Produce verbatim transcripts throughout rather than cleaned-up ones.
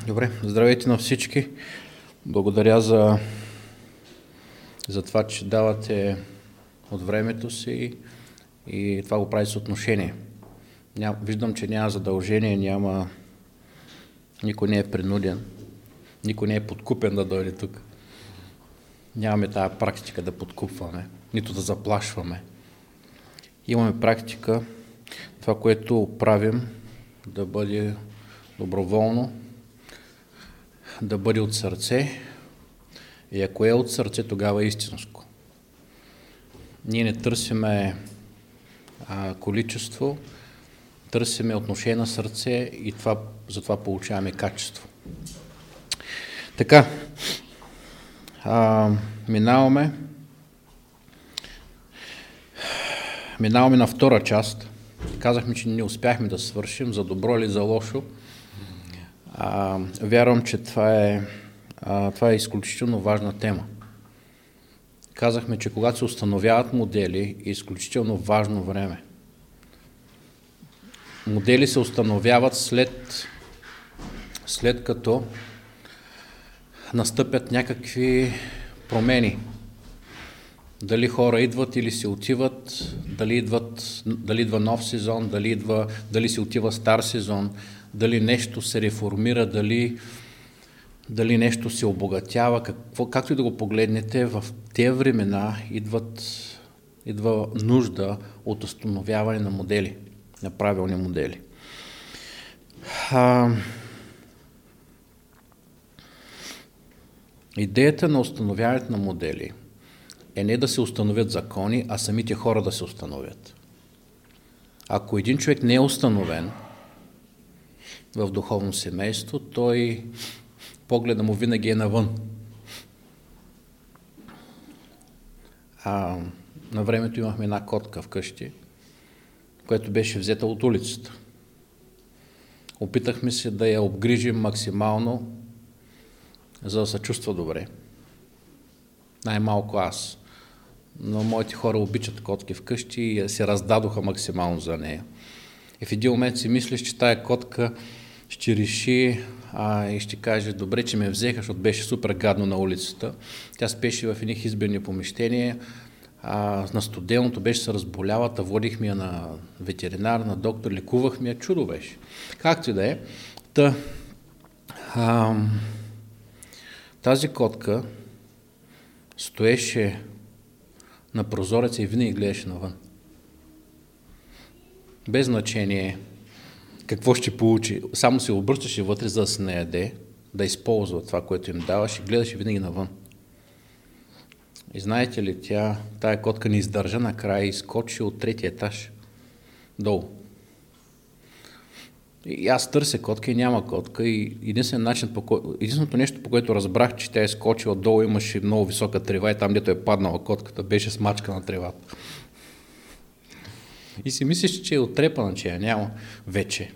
Добре, здравейте на всички. Благодаря за, за това, че давате от времето си и това го прави с отношение. Ням, виждам, че няма задължение, няма... Никой не е принуден, никой не е подкупен да дойде тук. Нямаме тая практика да подкупваме, нито да заплашваме. Имаме практика това, което правим, да бъде доброволно, да бъде от сърце, и ако е от сърце, тогава е истинско. Ние не търсиме а, количество, търсиме отношение на сърце и това, затова получаваме качество. Така, а, минаваме, минаваме на втора част. Казахме, че не успяхме да свършим, за добро или за лошо. А, вярвам, че това е, а, това е изключително важна тема. Казахме, че когато се установяват модели, е изключително важно време. Модели се установяват след, след като настъпят някакви промени. Дали хора идват или се отиват, дали, идват, дали идва нов сезон, дали, идва, дали се отива стар сезон, дали нещо се реформира, дали, дали нещо се обогатява, какво, както и да го погледнете, в тези времена идват, идва нужда от установяване на модели, на правилни модели. А, идеята на установяването на модели е не да се установят закони, а самите хора да се установят. Ако един човек не е установен в духовно семейство, той погледа му винаги е навън. А, на времето имахме една котка вкъщи, която беше взета от улицата. Опитахме се да я обгрижим максимално, за да се чувства добре. Най-малко аз. Но моите хора обичат котки вкъщи и се раздадоха максимално за нея. И в един момент си мислиш, че тая котка ще реши а, и ще каже, добре, че ме взеха, защото беше супер гадно на улицата. Тя спеше в едни избирни помещения, а, на студеното беше се разболяла, та водихме я на ветеринар, на доктор, лекувахме я, чудо беше. Както и да е. Та, а, тази котка стоеше на прозореца и винаги гледаше навън. Без значение какво ще получи. Само се обръщаше вътре, за да се наяде, да използва това, което им даваше, и гледаше винаги навън. И знаете ли, тя, тая котка не издържа накрая и изкочи от третия етаж долу. И аз търся котка и няма котка. И единствен начин, по кой... единственото нещо, по което разбрах, че тя е скочила долу, имаше много висока трева и там, дето е паднала котката, беше смачка на тревата. И си мислиш, че е отрепана, че я няма вече.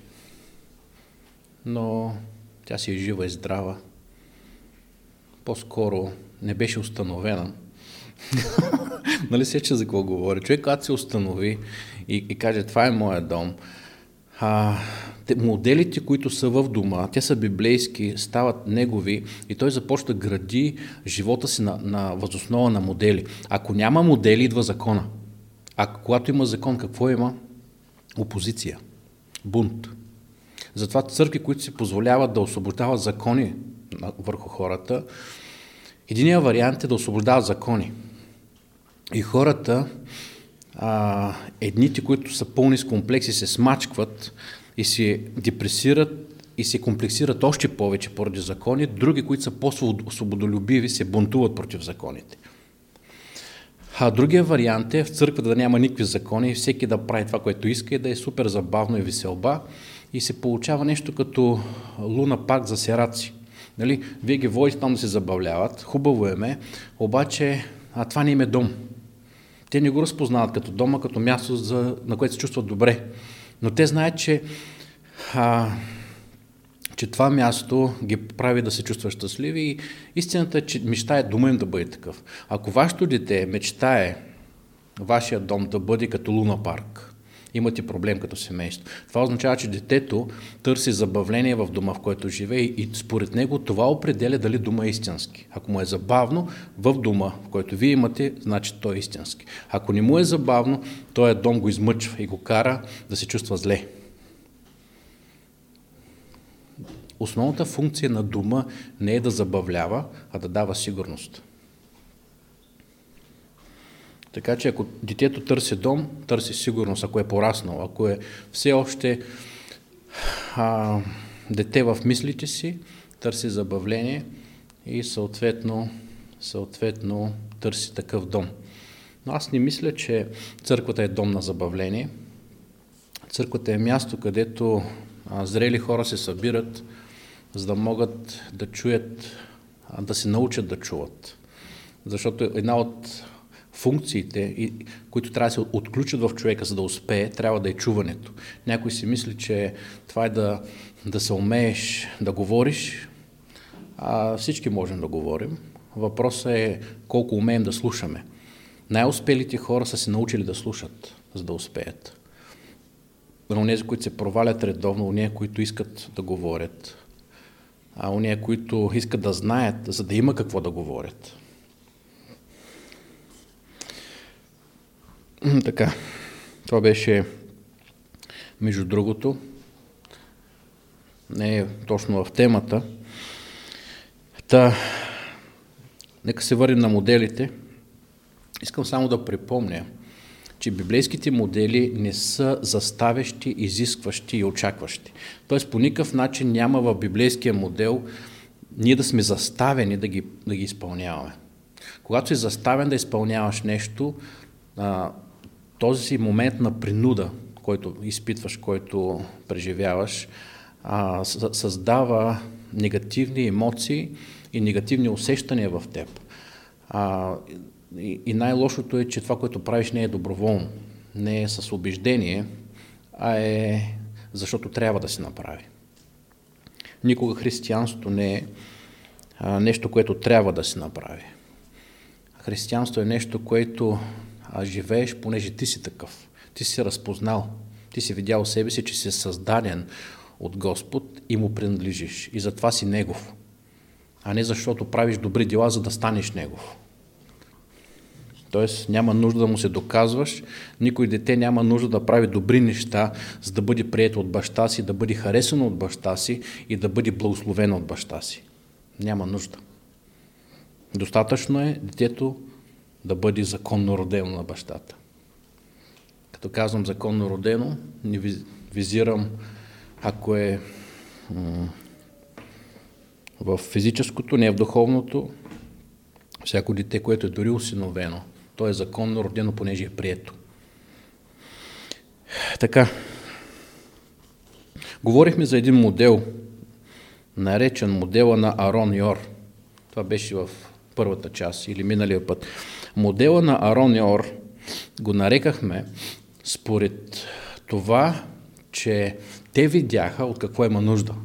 Но тя си е жива и здрава. По-скоро не беше установена. Нали сече за какво говоря? Човек, когато се установи и, и каже, това е моя дом, а, те, моделите, които са в дома, те са библейски, стават негови и той започва да гради живота си на, на възоснова на модели. Ако няма модели, идва закона. А когато има закон, какво има? Опозиция, бунт. Затова църкви, които си позволяват да освобождават закони върху хората, единият вариант е да освобождават закони. И хората, а, едните, които са пълни с комплекси, се смачкват и се депресират и се комплексират още повече поради закони, други, които са по-свободолюбиви, се бунтуват против законите. А другия вариант е в църквата да няма никакви закони и всеки да прави това, което иска и да е супер забавно и веселба и се получава нещо като луна парк за сираци. Нали? Вие ги водите там да се забавляват, хубаво е ме, обаче а това не им е дом. Те не го разпознават като дома, като място, за, на което се чувстват добре. Но те знаят, че, а, че това място ги прави да се чувстват щастливи и истината е, че мечтае дома им да бъде такъв. Ако вашето дете мечтае вашия дом да бъде като луна парк Имате проблем като семейство. Това означава, че детето търси забавление в дома, в който живее и според него това определя дали дома е истински. Ако му е забавно в дома, в който вие имате, значи той е истински. Ако не му е забавно, този дом го измъчва и го кара да се чувства зле. Основната функция на дома не е да забавлява, а да дава сигурност. Така че ако детето търси дом, търси сигурност, ако е пораснало, ако е все още а, дете в мислите си, търси забавление и съответно, съответно търси такъв дом. Но аз не мисля, че църквата е дом на забавление. Църквата е място, където а, зрели хора се събират, за да могат да чуят, а, да се научат да чуват. Защото една от функциите, които трябва да се отключат в човека, за да успее, трябва да е чуването. Някой си мисли, че това е да, да се умееш да говориш. А всички можем да говорим. Въпросът е колко умеем да слушаме. Най-успелите хора са се научили да слушат, за да успеят. Онези, които се провалят редовно, онези, които искат да говорят, а онези, които искат да знаят, за да има какво да говорят. Така, това беше, между другото, не е точно в темата. Та, нека се върнем на моделите. Искам само да припомня, че библейските модели не са заставящи, изискващи и очакващи. Тоест, по никакъв начин няма в библейския модел ние да сме заставени да ги, да ги изпълняваме. Когато си заставен да изпълняваш нещо, този момент на принуда, който изпитваш, който преживяваш, създава негативни емоции и негативни усещания в теб. И най-лошото е, че това, което правиш, не е доброволно, не е с убеждение, а е защото трябва да се направи. Никога християнството не е нещо, което трябва да се направи. Християнство е нещо, което а живееш, понеже ти си такъв. Ти си разпознал. Ти си видял себе си, че си създаден от Господ и му принадлежиш. И затова си Негов. А не защото правиш добри дела, за да станеш Негов. Тоест няма нужда да му се доказваш. Никой дете няма нужда да прави добри неща, за да бъде прието от баща си, да бъде харесано от баща си и да бъде благословено от баща си. Няма нужда. Достатъчно е детето да бъде законно родено на бащата. Като казвам законно родено, не визирам, ако е м- в физическото, не в духовното, всяко дете, което е дори усиновено, то е законно родено, понеже е прието. Така, говорихме за един модел, наречен модела на Арон Йор. Това беше в първата част или миналия път. Модела на Арон Йор го нарекахме според това, че те видяха от какво има нужда.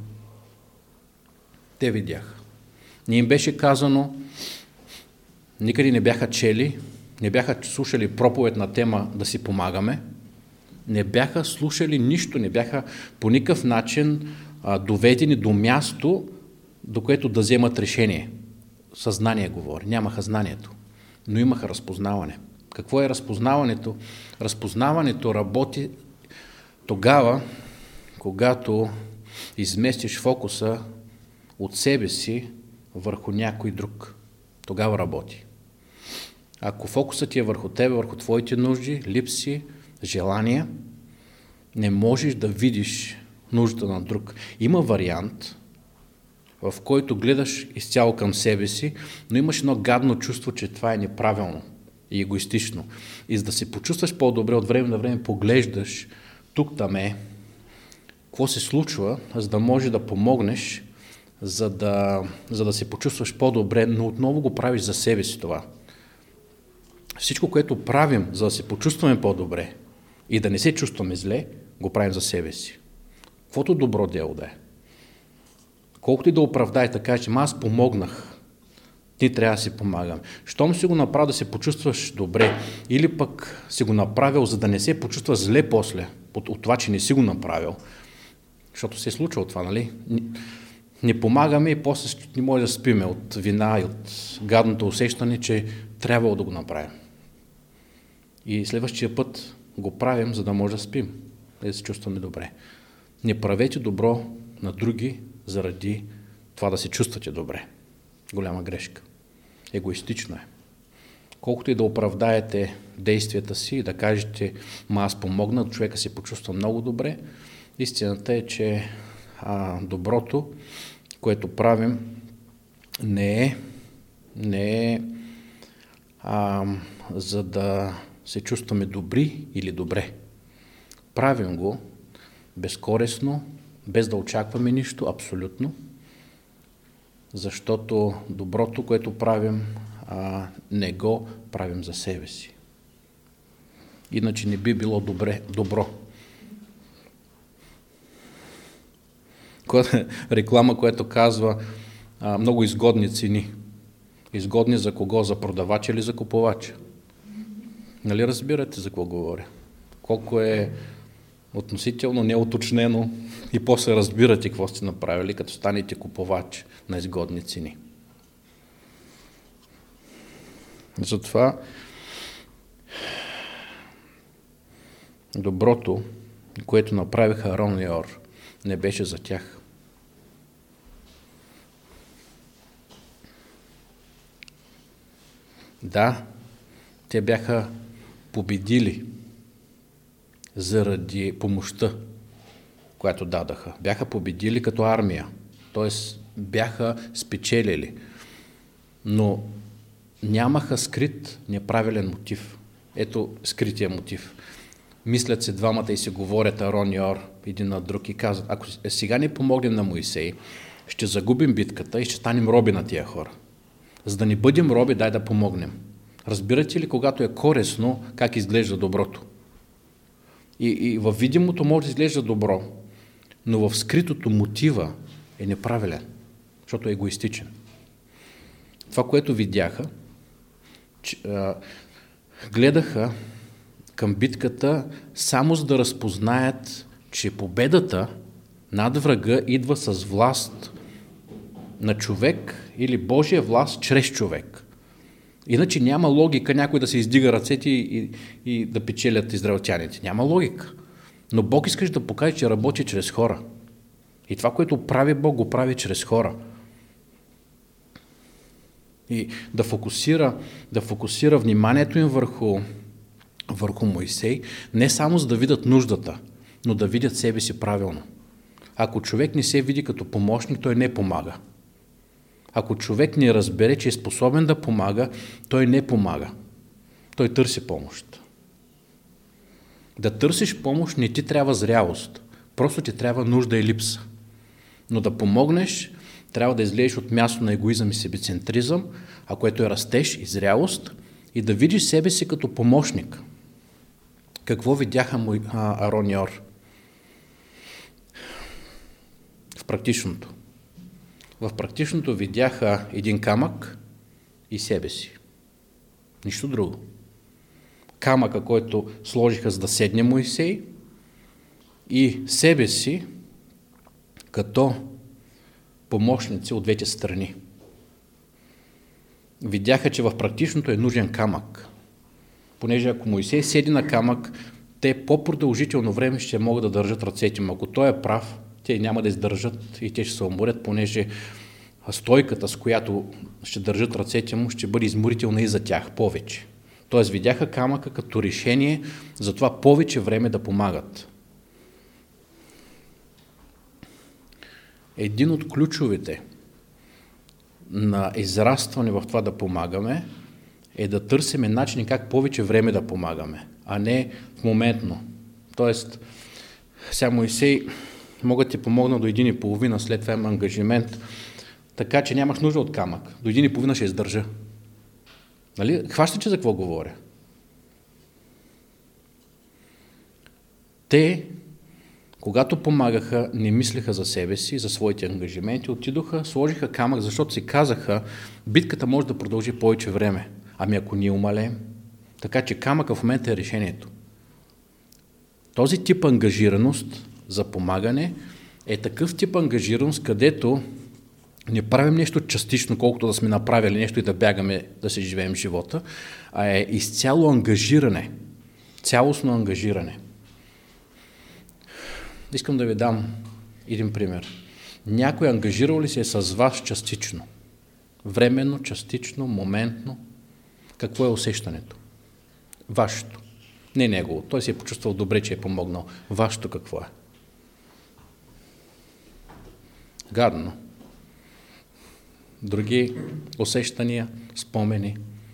Те видяха. Не им беше казано, никъде не бяха чели, не бяха слушали проповед на тема да си помагаме, не бяха слушали нищо, не бяха по никакъв начин а, доведени до място, до което да вземат решение. Съзнание говори, нямаха знанието, но имаха разпознаване. Какво е разпознаването? Разпознаването работи тогава, когато изместиш фокуса от себе си върху някой друг. Тогава работи. Ако фокусът ти е върху тебе, върху твоите нужди, липси, желания, не можеш да видиш нуждата на друг. Има вариант, в който гледаш изцяло към себе си, но имаш едно гадно чувство, че това е неправилно и егоистично. И за да се почувстваш по-добре, от време на време поглеждаш тук-там е, какво се случва, за да може да помогнеш, за да, за да се почувстваш по-добре, но отново го правиш за себе си това. Всичко, което правим, за да се почувстваме по-добре и да не се чувстваме зле, го правим за себе си. Каквото добро дело да е. Колкото и да оправдай, така че аз помогнах, Ние трябва да си помагаме. Щом си го направил да се почувстваш добре, или пък си го направил, за да не се почувстваш зле после, от, от това, че не си го направил, защото се е случило това, нали? Не помагаме и после не може да спиме от вина и от гадното усещане, че трябвало да го направим. И следващия път го правим, за да може да спим, да се чувстваме добре. Не правете добро на други заради това да се чувствате добре. Голяма грешка. Егоистично е. Колкото и да оправдаете действията си и да кажете, ма аз помогна, човека се почувства много добре, истината е, че а, доброто, което правим, не е, не е а, за да се чувстваме добри или добре. Правим го безкористно, без да очакваме нищо, абсолютно, защото доброто, което правим, а, не го правим за себе си. Иначе не би било добре, добро. Реклама, която казва а, много изгодни цени. Изгодни за кого? За продавача или за купувача? Нали разбирате за какво говоря? Колко е относително неуточнено и после разбирате какво сте направили, като станете купувач на изгодни цени. Затова доброто, което направиха Арон и Ор, не беше за тях. Да, те бяха победили заради помощта, която дадаха. Бяха победили като армия, т.е. бяха спечелили, но нямаха скрит неправилен мотив. Ето скрития мотив. Мислят се двамата и се говорят Арон и Ор един на друг и казват, ако сега не помогнем на Моисей, ще загубим битката и ще станем роби на тия хора. За да не бъдем роби, дай да помогнем. Разбирате ли, когато е корисно, как изглежда доброто? И, и във видимото може да изглежда добро, но в скритото мотива е неправилен, защото е егоистичен. Това, което видяха, че, а, гледаха към битката само за да разпознаят, че победата над врага идва с власт на човек или Божия власт чрез човек. Иначе няма логика някой да се издига ръцете и, и, и да печелят израелтяните. Няма логика. Но Бог искаш да покаже, че работи чрез хора. И това, което прави Бог, го прави чрез хора. И да фокусира, да фокусира вниманието им върху, върху Моисей, не само за да видят нуждата, но да видят себе си правилно. Ако човек не се види като помощник, той не помага. Ако човек не разбере, че е способен да помага, той не помага. Той търси помощ. Да търсиш помощ не ти трябва зрялост. Просто ти трябва нужда и липса. Но да помогнеш, трябва да излезеш от място на егоизъм и себецентризъм, а което е растеж и зрялост, и да видиш себе си като помощник. Какво видяха му Арон и Ор? В практичното. В практичното видяха един камък и себе си. Нищо друго. Камъка, който сложиха за да седне Моисей, и себе си като помощници от двете страни. Видяха, че в практичното е нужен камък. Понеже ако Моисей седи на камък, те по-продължително време ще могат да държат ръцете му. Ако той е прав, те няма да издържат и те ще се уморят, понеже стойката, с която ще държат ръцете му, ще бъде изморителна и за тях повече. Тоест видяха камъка като решение за това повече време да помагат. Един от ключовете на израстване в това да помагаме е да търсиме начини как повече време да помагаме, а не в моментно. Тоест, сега Моисей мога да ти помогна до един и половина, след това има ангажимент, така че нямаш нужда от камък. До един и половина ще издържа. Нали? Хващате за какво говоря? Те, Когато помагаха, не мислеха за себе си, за своите ангажименти, отидоха, сложиха камък, защото си казаха, битката може да продължи повече време. Ами ако ние умалеем. Така че камъка в момента е решението. Този тип ангажираност за помагане е такъв тип ангажираност, където не правим нещо частично, колкото да сме направили нещо и да бягаме да се живеем живота, а е изцяло ангажиране, цялостно ангажиране. Искам да ви дам един пример. Някой ангажирал ли се е с вас частично? Временно, частично, моментно? Какво е усещането? Вашето. Не негово. Той се е почувствал добре, че е помогнал. Вашето какво е? Гадно. Други усещания, спомени?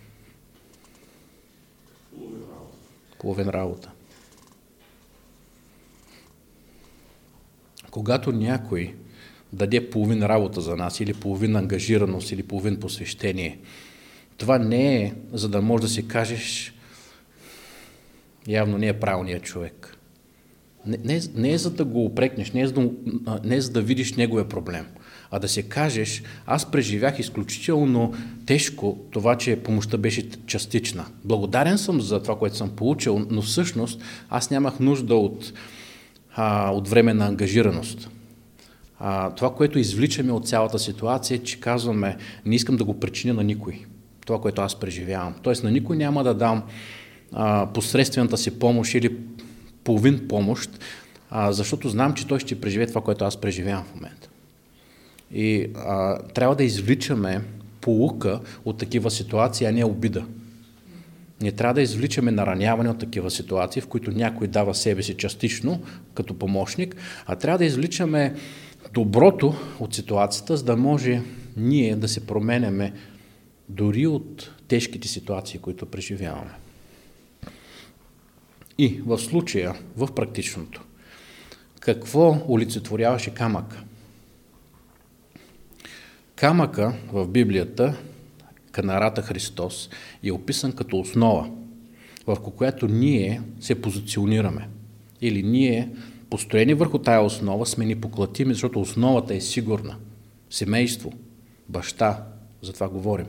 Половин работа. Когато някой даде половин работа за нас, или половин ангажираност, или половин посвещение, това не е, за да можеш да си кажеш, явно не е правилният човек. Не, не, не е за да го упрекнеш, не е, за да, не е за да видиш неговия проблем, а да си кажеш, аз преживях изключително тежко това, че помощта беше частична. Благодарен съм за това, което съм получил, но всъщност аз нямах нужда от, а, от време на ангажираност. А, това, което извличаме от цялата ситуация, е, че казваме, не искам да го причиня на никой. Това, което аз преживявам. Тоест на никой няма да дам а, посредствената си помощ или половин помощ, а, защото знам, че той ще преживее това, което аз преживявам в момента. И а, трябва да извличаме поука от такива ситуации, а не обида. Не трябва да извличаме нараняване от такива ситуации, в които някой дава себе си частично, като помощник, а трябва да извличаме доброто от ситуацията, за да може ние да се променяме дори от тежките ситуации, които преживяваме. И в случая, в практичното, какво олицетворяваше камъка? Камъка в Библията, канарата Христос, е описан като основа, върху която ние се позиционираме. Или ние, построени върху тая основа, сме ни поклатими, защото основата е сигурна. Семейство, баща, за това говорим.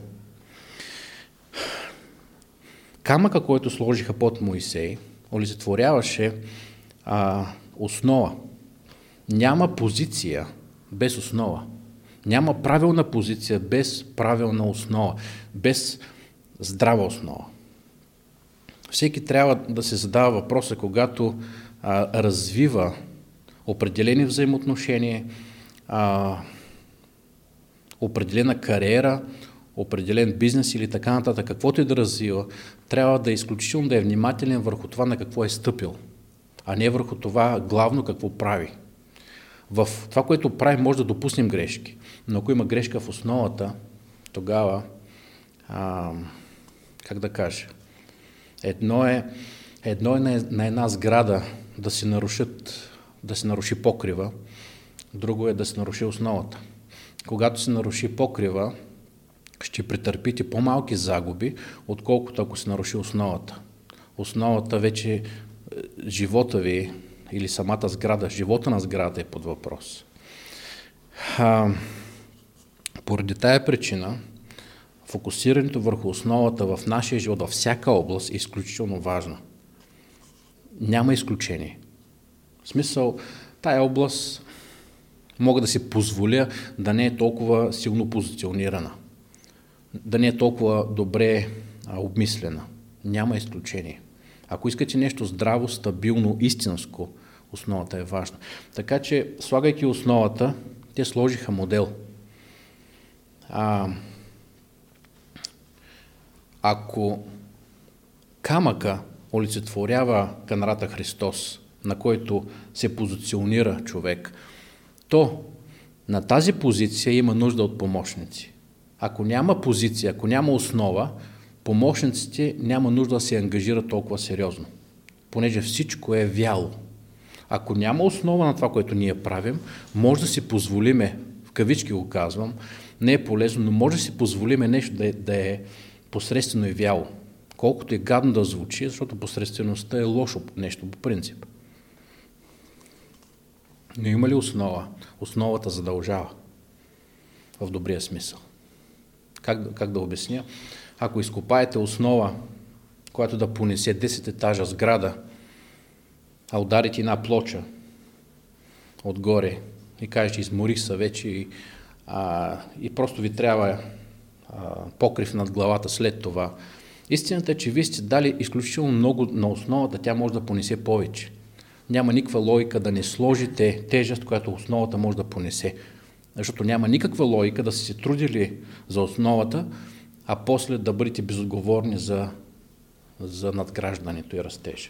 Камъка, който сложиха под Моисей, олицетворяваше а, основа. Няма позиция без основа. Няма правилна позиция без правилна основа, без здрава основа. Всеки трябва да се задава въпроса, когато а, развива определени взаимоотношения, а, определена кариера, определен бизнес или така нататък, каквото и да развива, трябва да е изключително да е внимателен върху това на какво е стъпил, а не върху това главно какво прави. В това, което прави, може да допуснем грешки, но ако има грешка в основата, тогава, а, как да кажа, едно е, едно е на, на една сграда да се нарушат, да се наруши покрива, друго е да се наруши основата. Когато се наруши покрива, ще претърпите по-малки загуби, отколкото ако се наруши основата. Основата вече, живота ви или самата сграда, живота на сградата е под въпрос. А, поради тая причина, фокусирането върху основата в нашия живот, във всяка област е изключително важно. Няма изключение. В смисъл, тая област мога да си позволя да не е толкова силно позиционирана, да не е толкова добре а, обмислена. Няма изключение. Ако искате нещо здраво, стабилно, истинско, основата е важна. Така че, слагайки основата, те сложиха модел. А, ако камъка олицетворява канарата Христос, на който се позиционира човек, то на тази позиция има нужда от помощници. Ако няма позиция, ако няма основа, помощниците няма нужда да се ангажират толкова сериозно, понеже всичко е вяло. Ако няма основа на това, което ние правим, може да си позволиме, в кавички го казвам, не е полезно, но може да си позволиме нещо да е, да е посредствено и вяло. Колкото е гадно да звучи, защото посредствеността е лошо нещо по принцип. Но има ли основа? Основата задължава. В добрия смисъл. Как, как да обясня? Ако изкопаете основа, която да понесе десет етажа сграда, а ударите една плоча отгоре и кажете, изморих се вече и, а, и просто ви трябва а, покрив над главата след това. Истината е, че вие сте дали изключително много на основата, тя може да понесе повече. Няма никаква логика да не сложите тежест, която основата може да понесе. Защото няма никаква логика да сте се трудили за основата, а после да бъдете безотговорни за, за надграждането и растежа.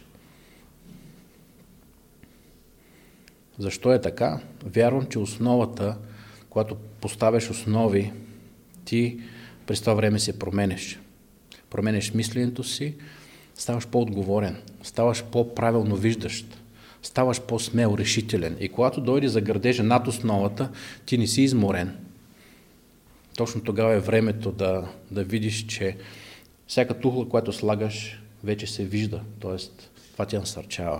Защо е така? Вярвам, че основата, когато поставяш основи, ти през това време се променеш. Променеш мисленето си, ставаш по-отговорен, ставаш по-правилно виждащ, ставаш по-смел, решителен. И когато дойде за градежа над основата, ти не си изморен. Точно тогава е времето да, да видиш, че всяка тухла, която слагаш, вече се вижда. Тоест, това ти насърчава.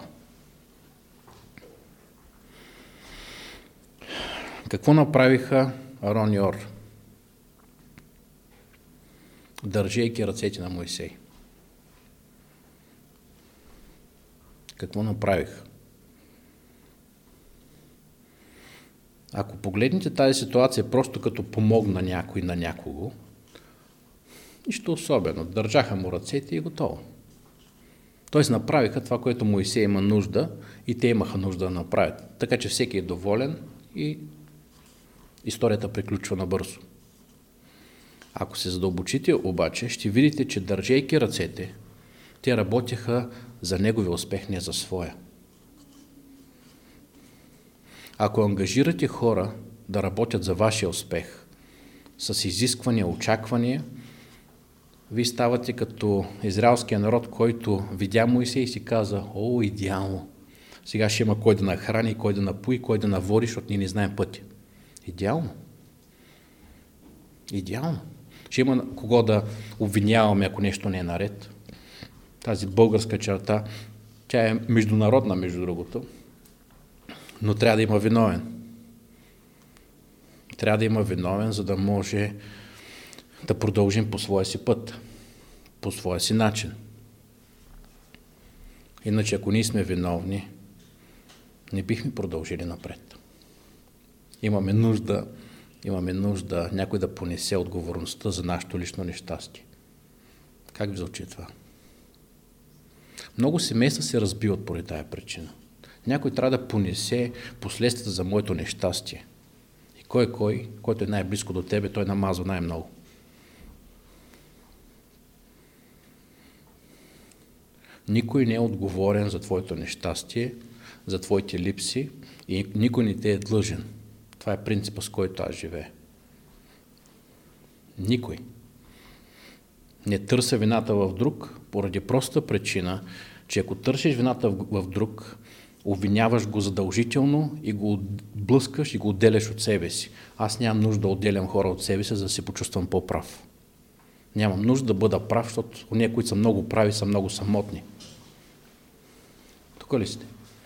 Какво направиха Арон и Ор? Държейки ръцете на Моисей. Какво направиха? Ако погледнете тази ситуация просто като помогна някой на някого, нищо особено. Държаха му ръцете и готово. Тоест направиха това, което Моисей има нужда и те имаха нужда да направят. Така че всеки е доволен и историята приключва набързо. Ако се задълбочите обаче, ще видите, че държейки ръцете, те работеха за неговия успех, не за своя. Ако ангажирате хора да работят за вашия успех, с изисквания, очаквания, вие ставате като израелския народ, който видя Моисей и си каза, о, идеално, сега ще има кой да нахрани, кой да напои, кой да наводи, защото ние не знаем пътя. Идеално. Идеално. Ще има кого да обвиняваме, ако нещо не е наред. Тази българска черта, тя е международна, между другото, но трябва да има виновен. Трябва да има виновен, за да може да продължим по своя си път, по своя си начин. Иначе, ако ние сме виновни, не бихме продължили напред. Имаме нужда, имаме нужда някой да понесе отговорността за нашето лично нещастие. Как ви звучи това? Много семейства се разбиват поради тая причина. Някой трябва да понесе последствията за моето нещастие. И кой е кой, който е най-близко до тебе, той намазва най-много. Никой не е отговорен за твоето нещастие, за твоите липси и никой не те е длъжен. Това е принципът, с който аз живея. Никой. Не търся вината в друг, поради проста причина, че ако търсиш вината в друг, обвиняваш го задължително и го блъскаш и го отделяш от себе си. Аз нямам нужда да отделям хора от себе си, за да се почувствам по-прав. Нямам нужда да бъда прав, защото уния, които са много прави, са много самотни. Тук ли сте?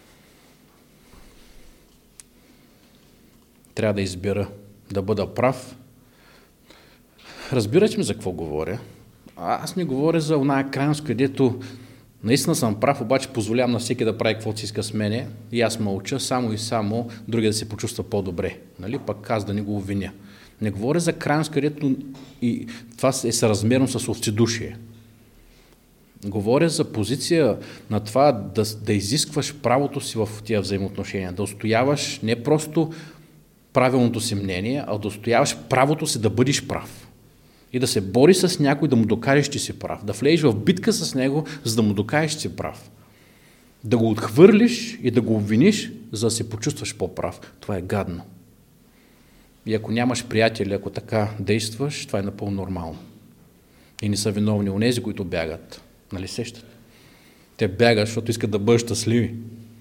Трябва да избера да бъда прав. Разбирате ми за какво говоря? А аз не говоря за оная крайност, където наистина съм прав, обаче позволявам на всеки да прави каквото си иска с мене и аз мълча, само и само другия да се почувства по-добре. Нали? Пък аз да не го обвиня. Не говоря за крайност, където и това е съразмерно с овцедушие. Говоря за позиция на това да, да изискваш правото си в тия взаимоотношения, да устояваш не просто правилното си мнение, а да устояваш правото си да бъдеш прав. И да се бори с някой, да му докажеш, че си прав. Да влезеш в битка с него, за да му докажеш, че си прав. Да го отхвърлиш и да го обвиниш, за да се почувстваш по-прав. Това е гадно. И ако нямаш приятели, ако така действаш, това е напълно нормално. И не са виновни онези, които бягат. Нали сещате? Те бягат, защото искат да бъдат щастливи.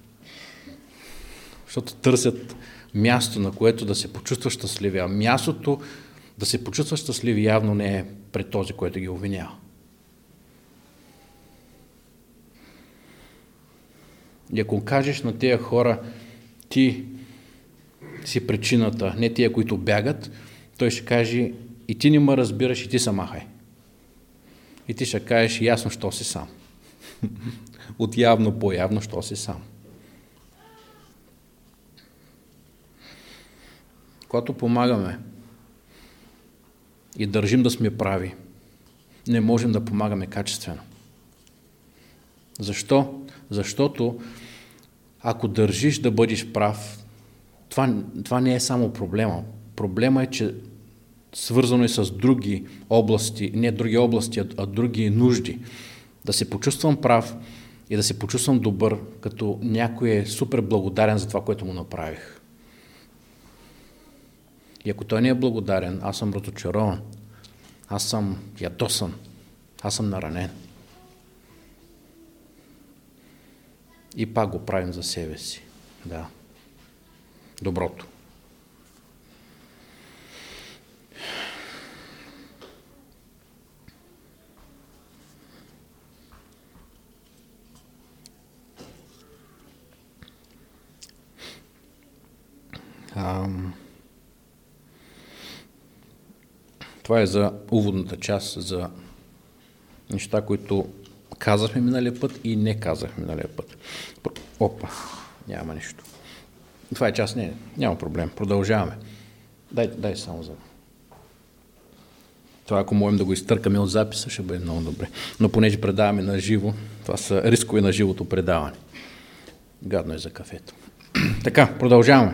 Защото търсят място, на което да се почувстваш щастливи. А мястото да се почувстваш щастливи явно не е пред този, който ги обвинява. И ако кажеш на тези хора, ти си причината, не тия, които бягат, той ще каже, и ти не ме разбираш, и ти се махай. И ти ще кажеш, ясно, що си сам. От явно по-явно, що си сам. Когато помагаме и държим да сме прави, не можем да помагаме качествено. Защо? Защото ако държиш да бъдеш прав, това, това не е само проблема. Проблема е, че свързано е с други области, не други области, а други нужди. Да се почувствам прав и да се почувствам добър, като някой е супер благодарен за това, което му направих. И ако той не е благодарен, аз съм разочарован, аз съм ядосан, аз съм наранен. И пак го правим за себе си. Да. Доброто. Ам... Това е за уводната част, за неща, които казахме миналия път и не казахме миналия път. Опа, няма нищо. Това е част, не, няма проблем. Продължаваме. Дай, дай само за... Това, ако можем да го изтъркаме от записа, ще бъде много добре. Но понеже предаваме на живо, това са рискове на живото предаване. Гадно е за кафето. Така, продължаваме.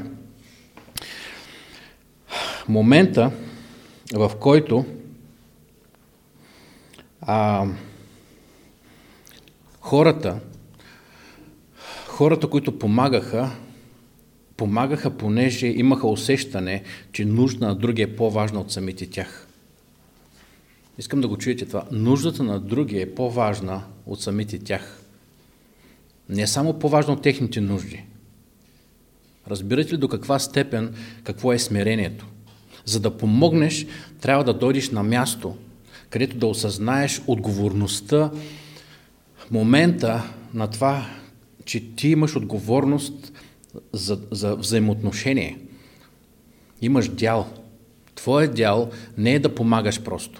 Момента, в който а, хората, хората, които помагаха, помагаха, понеже имаха усещане, че нужда на другия е по-важна от самите тях. Искам да го чуете това. Нуждата на другия е по-важна от самите тях. Не е само по-важна от техните нужди. Разбирате ли до каква степен какво е смирението? За да помогнеш, трябва да дойдеш на място, където да осъзнаеш отговорността, момента на това, че ти имаш отговорност за, за взаимоотношение. Имаш дял. Твоят дял не е да помагаш просто.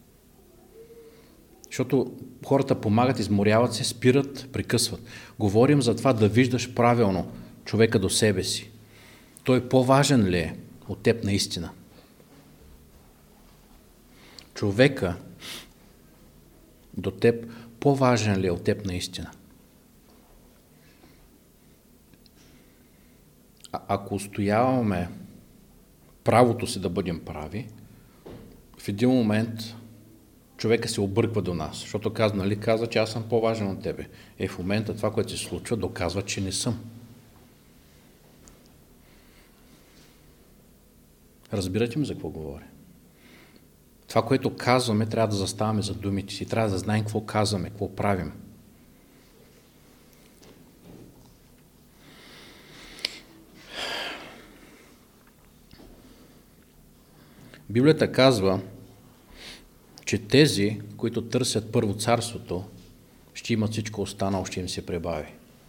Защото хората помагат, изморяват се, спират, прекъсват. Говорим за това да виждаш правилно човека до себе си. Той по-важен ли е от теб наистина? Човека до теб по-важен ли е от теб наистина? А ако устояваме правото си да бъдем прави, в един момент човека се обърква до нас, защото казва, нали, казва, че аз съм по-важен от тебе. Е, в момента това, което се случва, доказва, че не съм. Разбирате ми за какво говоря? Това, което казваме, трябва да заставаме за думите си, трябва да знаем какво казваме, какво правим. Библията казва, че тези, които търсят първо царството, ще имат всичко останало, ще им се прибави.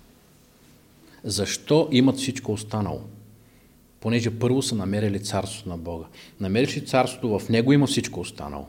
Защо имат всичко останало? Понеже първо са намерили царството на Бога. Намериш ли царството, в него има всичко останало.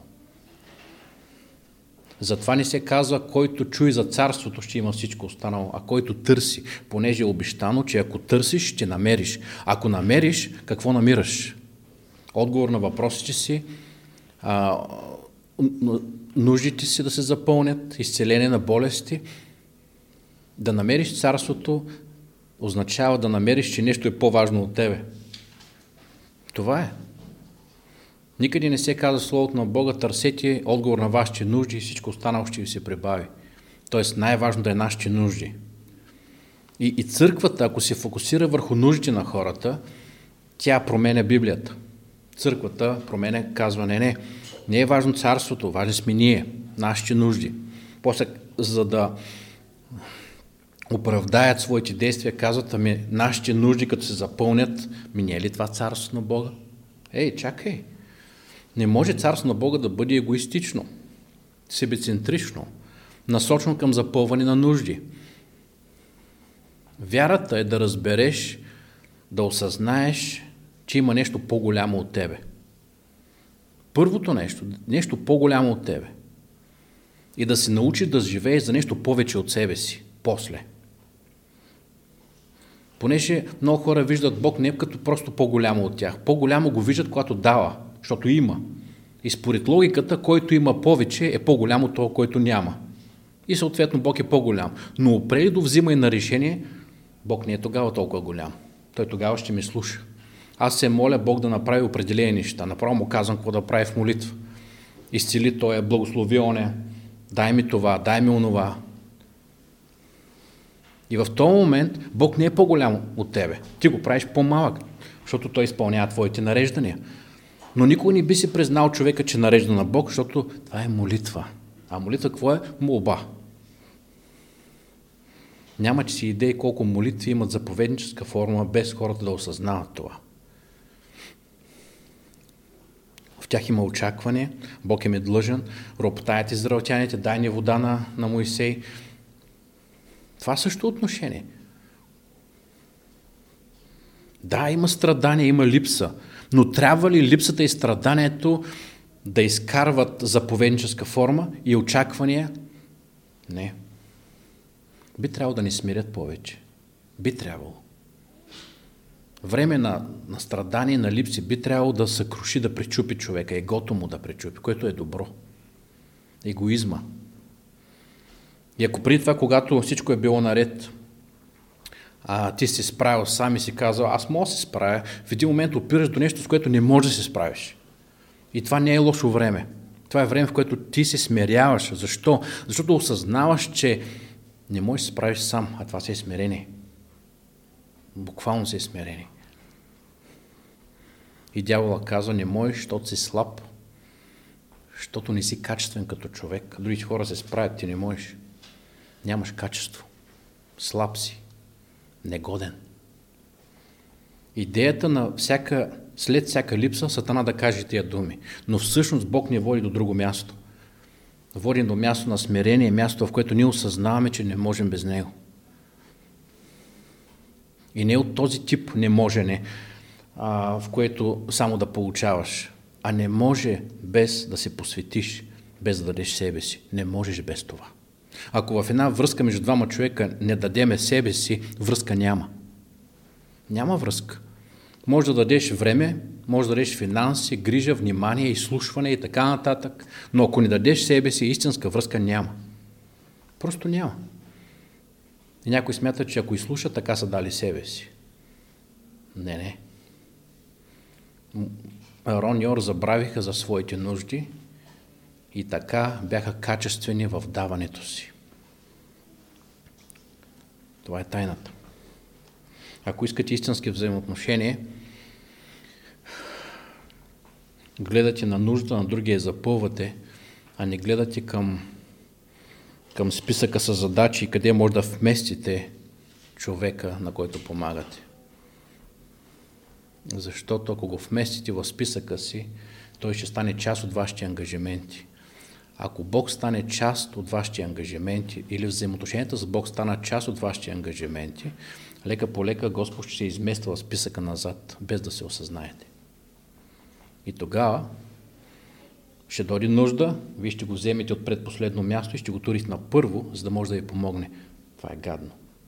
Затова не се казва, който чуе за царството, ще има всичко останало, а който търси, понеже е обещано, че ако търсиш, ще намериш. Ако намериш, какво намираш? Отговор на въпросите си, а, нуждите си да се запълнят, изцеление на болести. Да намериш царството означава да намериш, че нещо е по-важно от тебе. Това е. Никъде не се казва словото на Бога, търсете отговор на вашите нужди и всичко останало ще ви се прибави. Тоест най-важно да е нашите нужди. И, и църквата, ако се фокусира върху нуждите на хората, тя променя Библията. Църквата променя, казва, не, не, не е важно царството, важни сме ние, нашите нужди. После, за да оправдаят своите действия, казват, ами нашите нужди, като се запълнят, ми не е ли това царство на Бога? Ей, чакай! Не може царство на Бога да бъде егоистично, себецентрично, насочено към запълване на нужди. Вярата е да разбереш, да осъзнаеш, че има нещо по-голямо от тебе. Първото нещо, нещо по-голямо от тебе. И да се научиш да живееш за нещо повече от себе си, после. Понеже много хора виждат Бог не като просто по-голямо от тях. По-голямо го виждат, когато дава, защото има. И според логиката, който има повече, е по-голям от това, който няма. И съответно Бог е по-голям. Но преди да взима и на решение, Бог не е тогава толкова голям. Той тогава ще ми слуша. Аз се моля Бог да направи определени неща. Направо му казвам какво да прави в молитва. Изцели Той, благослови оня, дай ми това, дай ми онова. И в този момент Бог не е по-голям от тебе. Ти го правиш по-малък, защото Той изпълнява твоите нареждания. Но никой не би си признал човека, че нарежда на Бог, защото това е молитва. А молитва какво е? Молба. Няма че си идеи колко молитви имат заповедническа форма, без хората да осъзнават това. В тях има очакване, Бог им е длъжен, ропотаят израелтяните, дай ни вода на, на Моисей. Това също отношение. Да, има страдание, има липса, но трябва ли липсата и страданието да изкарват заповедническа форма и очаквания? Не. Би трябвало да ни смирят повече. Би трябвало. Време на, на страдание, на липси би трябвало да съкруши, да пречупи човека, егото му да пречупи, което е добро. Егоизма. И ако преди това, когато всичко е било наред, а ти си справил сам и си казал, аз мога да се справя, в един момент опираш до нещо, с което не можеш да се справиш. И това не е лошо време. Това е време, в което ти се смиряваш. Защо? Защото осъзнаваш, че не можеш да се справиш сам, а това се е смирение. Буквално се е смирение. И дявола казва, не можеш, защото си слаб, защото не си качествен като човек. Другите хора се справят, ти не можеш. Нямаш качество. Слаб си. Негоден. Идеята на всяка, след всяка липса, Сатана да каже тия думи. Но всъщност Бог ни води до друго място. Води до място на смирение, място, в което ние осъзнаваме, че не можем без Него. И не от този тип неможене, а, в което само да получаваш, а не може без да се посветиш, без да дадеш себе си. Не можеш без това. Ако в една връзка между двама човека не дадеме себе си, връзка няма. Няма връзка. Може да дадеш време, може да дадеш финанси, грижа, внимание, изслушване и така нататък, но ако не дадеш себе си, истинска връзка няма. Просто няма. И някой смята, че ако изслушат, така са дали себе си. Не, не. Арон и Ор забравиха за своите нужди и така бяха качествени в даването си. Това е тайната. Ако искате истински взаимоотношения, гледате на нужда на другия, запълвате, а не гледате към, към списъка с задачи, къде може да вместите човека, на който помагате. Защото ако го вместите в списъка си, той ще стане част от вашите ангажименти. Ако Бог стане част от вашите ангажименти или взаимоотношенията с Бог станат част от вашите ангажименти, лека по лека Господ ще се измества в списъка назад, без да се осъзнаете. И тогава ще дойде нужда, вие ще го вземете от предпоследно място и ще го турите на първо, за да може да ви помогне. Това е гадно.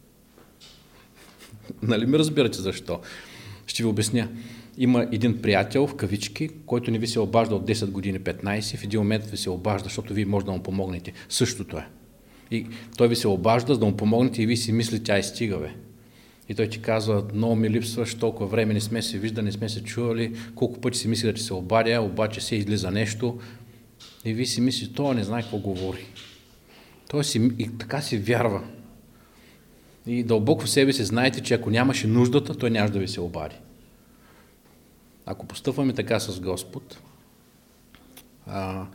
Нали ми разбирате защо? Ще ви обясня. Има един приятел, в кавички, който не ви се обажда от десет години, петнайсет, в един момент ви се обажда, защото вие може да му помогнете. Същото е. И той ви се обажда, за да му помогнете и вие си мислите, тя стига, бе. И той ти казва, много ми липсваш, толкова време не сме се виждали, не сме се чували, колко пъти си мисля, че се обадя, обаче се излиза нещо. И вие си мислите, той не знае какво говори. Той си, и така си вярва. И дълбоко в себе си знаете, че ако нямаше нуждата, той нямаше да ви се обади. Ако постъпваме така с Господ, а,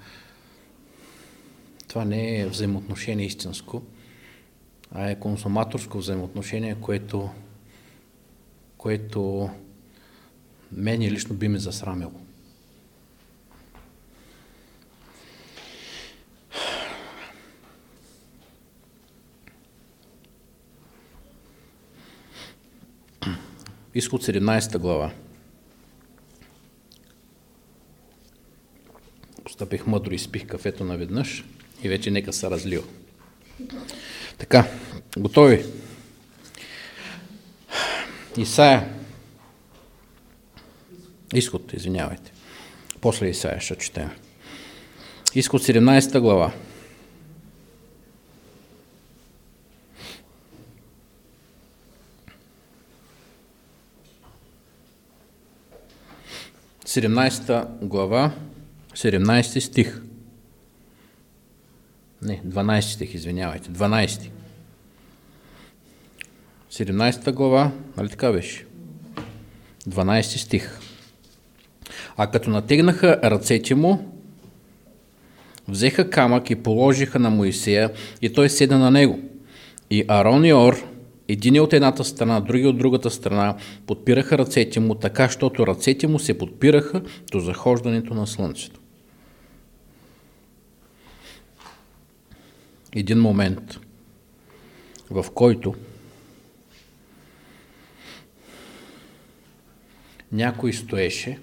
това не е взаимоотношение истинско, а е консуматорско взаимоотношение, което, което мене лично би ме засрамило. Изход седемнайсета глава. настъпих мъдро и изпих кафето наведнъж и вече нека се разлива. Така, готови? Исаия. Изход, извинявайте. После Исаия ще четем. Изход седемнадесета глава. седемнадесета глава, седемнадесети стих. Не, дванадесети стих, извинявайте, дванадесети. седемнадесета глава, нали така беше? дванадесети стих. А като натегнаха ръцете му, взеха камък и положиха на Моисея и той седна на него. И Арон и Ор, един от едната страна, други от другата страна, подпираха ръцете му, така, защото ръцете му се подпираха до захождането на слънцето. Един момент, в който някой стоеше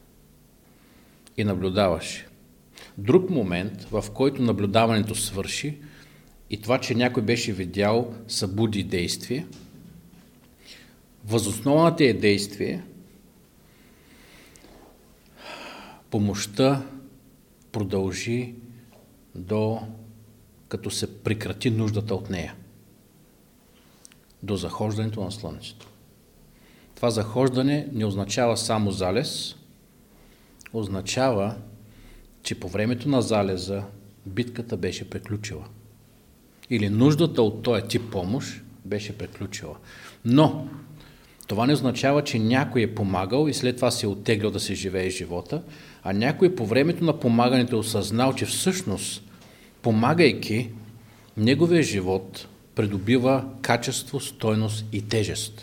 и наблюдаваше. Друг момент, в който наблюдаването свърши и това, че някой беше видял, събуди действие. Въз основа на тези действия помощта продължи до като се прекрати нуждата от нея. До захождането на слънцето. Това захождане не означава само залез, означава, че по времето на залеза битката беше приключила. Или нуждата от този тип помощ беше приключила. Но това не означава, че някой е помагал и след това се е оттеглял да се живее живота, а някой по времето на помагането е осъзнал, че всъщност, помагайки, неговия живот придобива качество, стойност и тежест.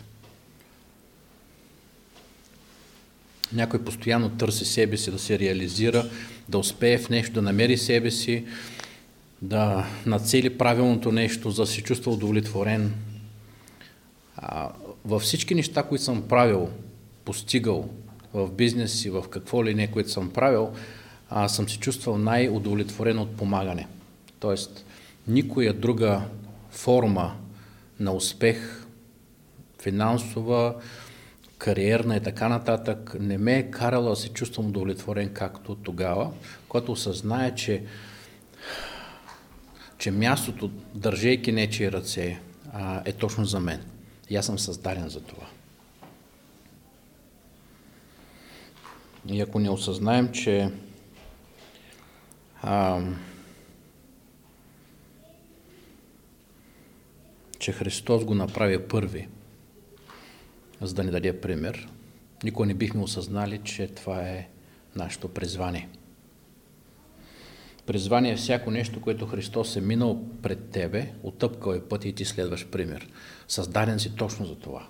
Някой постоянно търси себе си да се реализира, да успее в нещо, да намери себе си, да нацели правилното нещо, за да се чувства удовлетворен. А, във всички неща, които съм правил, постигал в бизнес и в какво ли не, което съм правил, а, съм се чувствал най-удовлетворен от помагане. Тоест, никоя друга форма на успех, финансова, кариерна и така нататък, не ме е карала да се чувствам удовлетворен както тогава, когато осъзнае, че, че мястото, държейки нечии ръце, а, е точно за мен. И аз съм създаден за това. И ако не осъзнаем, че а, че Христос го направи първи, за да ни даде пример, никога не бихме осъзнали, че това е нашето призвание. Призвание е всяко нещо, което Христос е минал пред тебе, отъпкал е път и ти следваш пример. Създаден си точно за това.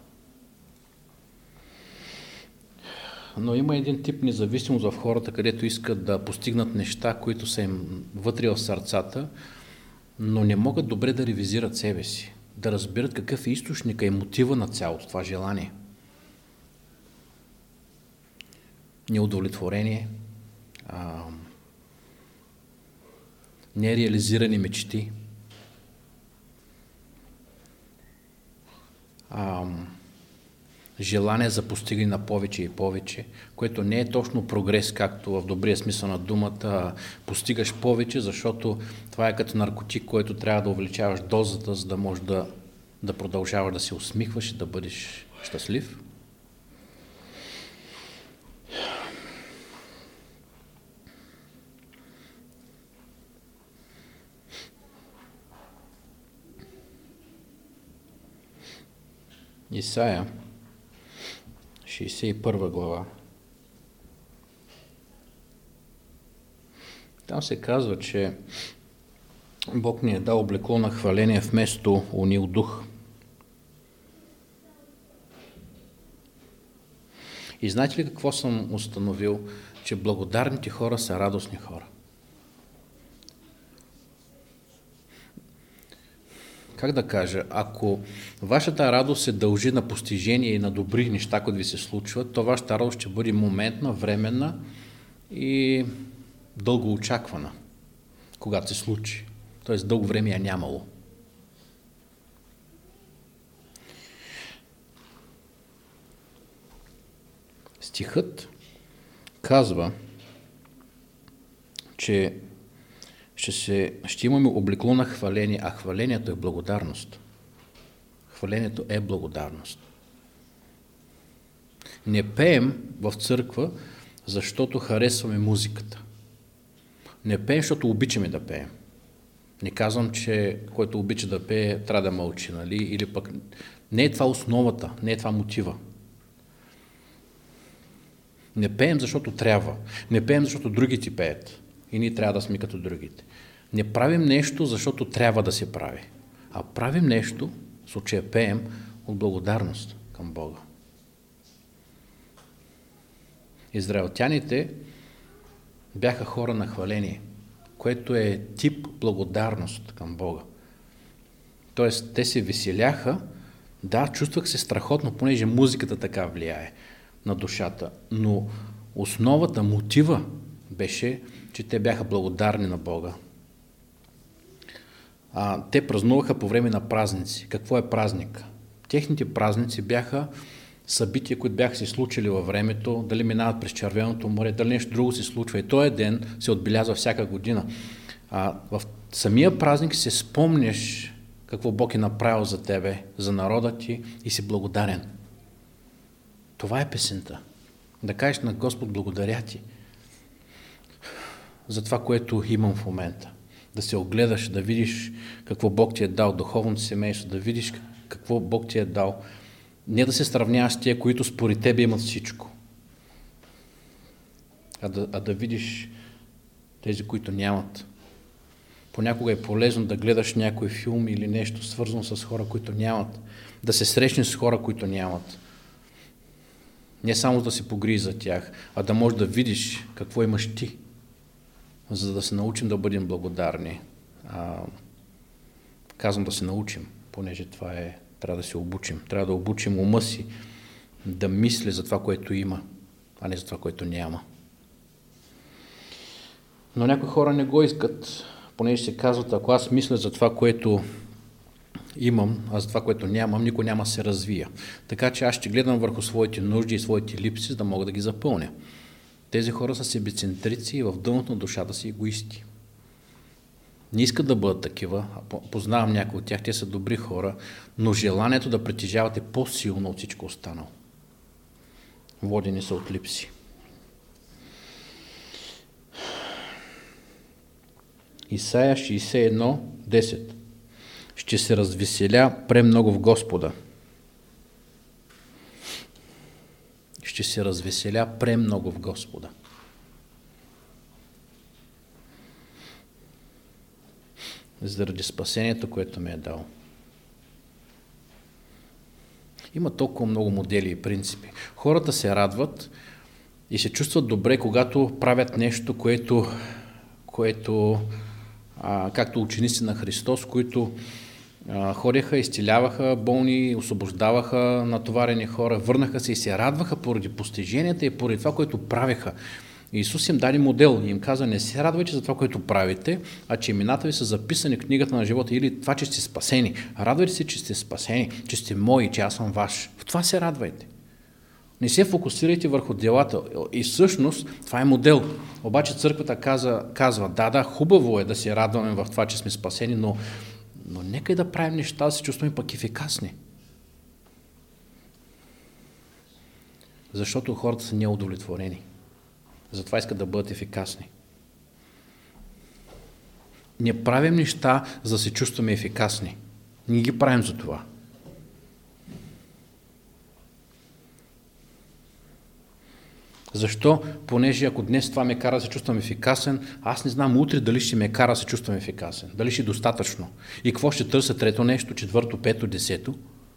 Но има един тип независимост в хората, където искат да постигнат неща, които са им вътре в сърцата, но не могат добре да ревизират себе си, да разберат какъв е източника и мотива на цялото това желание. Неудовлетворение, а, нереализирани мечти, а, желание за постигане на повече и повече, което не е точно прогрес, както в добрия смисъл на думата, постигаш повече, защото това е като наркотик, който трябва да увеличаваш дозата, за да можеш да, да продължаваш да се усмихваш и да бъдеш щастлив. Исаия, шейсет и първа глава. Там се казва, че Бог ни е дал облекло на хваление вместо унил дух. И знаете ли какво съм установил? Че благодарните хора са радостни хора. Как да кажа, ако вашата радост се дължи на постижение и на добри неща, които ви се случват, то вашата радост ще бъде моментна, временна и дълго очаквана, когато се случи. Тоест дълго време я нямало. Стихът казва, че ще, се, ще имаме облекло на хваление, а хвалението е благодарност. Хвалението е благодарност. Не пеем в църква, защото харесваме музиката. Не пеем, защото обичаме да пеем. Не казвам, че който обича да пее, трябва да мълчи, нали? Или пък не е това основата, не е това мотива. Не пеем, защото трябва. Не пеем, защото другите пеят. И ние трябва да сме като другите. Не правим нещо, защото трябва да се прави. А правим нещо, в случая пеем, от благодарност към Бога. Израелтяните бяха хора на хваление, което е тип благодарност към Бога. Тоест, те се веселяха, да, чувствах се страхотно, понеже музиката така влияе на душата, но основата, мотива беше, че те бяха благодарни на Бога. А, те празнуваха по време на празници. Какво е празник? Техните празници бяха събития, които бяха се случили във времето, дали минават през Червеното море, дали нещо друго се случва. И този ден се отбелязва всяка година. А, в самия празник се спомняш какво Бог е направил за тебе, за народа ти и си благодарен. Това е песента. Да кажеш на Господ благодаря ти за това, което имам в момента. Да се огледаш, да видиш какво Бог ти е дал, духовното семейство, да видиш какво Бог ти е дал. Не да се сравняваш с тия, които според тебе имат всичко, а да, а да видиш тези, които нямат. Понякога е полезно да гледаш някой филм или нещо свързано с хора, които нямат. Да се срещнеш с хора, които нямат. Не само да се погрижи за тях, а да можеш да видиш какво имаш ти, за да се научим да бъдем благодарни. А, казвам да се научим, понеже това е, трябва да се обучим. Трябва да обучим ума си да мисли за това, което има, а не за това, което няма. Но някои хора не го искат, понеже се казват, ако аз мисля за това, което имам, а за това, което нямам, никой няма да се развия. Така че аз ще гледам върху своите нужди и своите липси, за да мога да ги запълня. Тези хора са себецентрици и в дъното на душата си егоисти. Не искат да бъдат такива, познавам някои от тях, те са добри хора, но желанието да притежават е по-силно от всичко останало. Водени са от липси. Исаия шейсет и едно десет. Ще се развеселя премного в Господа. Ще се развеселя премного в Господа. Заради спасението, което ми е дал. Има толкова много модели и принципи. Хората се радват и се чувстват добре, когато правят нещо, което, което а, както ученици на Христос, които а, ходеха, изцеляваха болни, освобождаваха натоварени хора, върнаха се и се радваха поради постиженията и поради това, което правеха. Исус им даде модел и им каза, не се радвайте за това, което правите, а че имената ви са записани в книгата на живота или това, че сте спасени. Радвайте се, че сте спасени, че сте мои, че аз съм ваш. В това се радвайте. Не се фокусирайте върху делата. И всъщност това е модел. Обаче църквата каза, казва, да, да, хубаво е да се радваме в това, че сме спасени, но, но нека и да правим неща, да се чувстваме пък ефикасни. Защото хората са неудовлетворени. Затова искат да бъдат ефикасни. Не правим неща, за да се чувстваме ефикасни. Ние ги правим за това. Защо? Понеже ако днес това ме кара да се чувствам ефикасен, аз не знам утре дали ще ме кара да се чувствам ефикасен. Дали ще е достатъчно. И какво ще търся трето нещо, четвърто, пето, десето?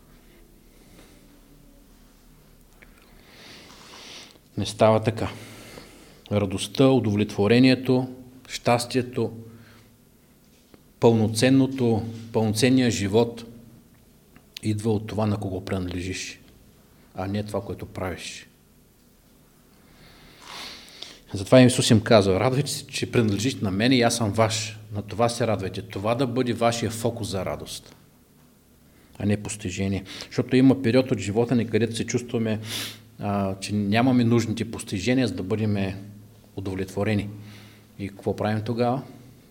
Не става така. Радостта, удовлетворението, щастието, пълноценното, пълноценния живот идва от това, на кого принадлежиш, а не това, което правиш. Затова Исус им казва: радвайте се, че принадлежите на мен и аз съм ваш. На това се радвайте. Това да бъде вашия фокус за радост, а не постижение. Защото има период от живота ни, където се чувстваме, а, че нямаме нужните постижения, за да бъдем удовлетворени. И какво правим тогава?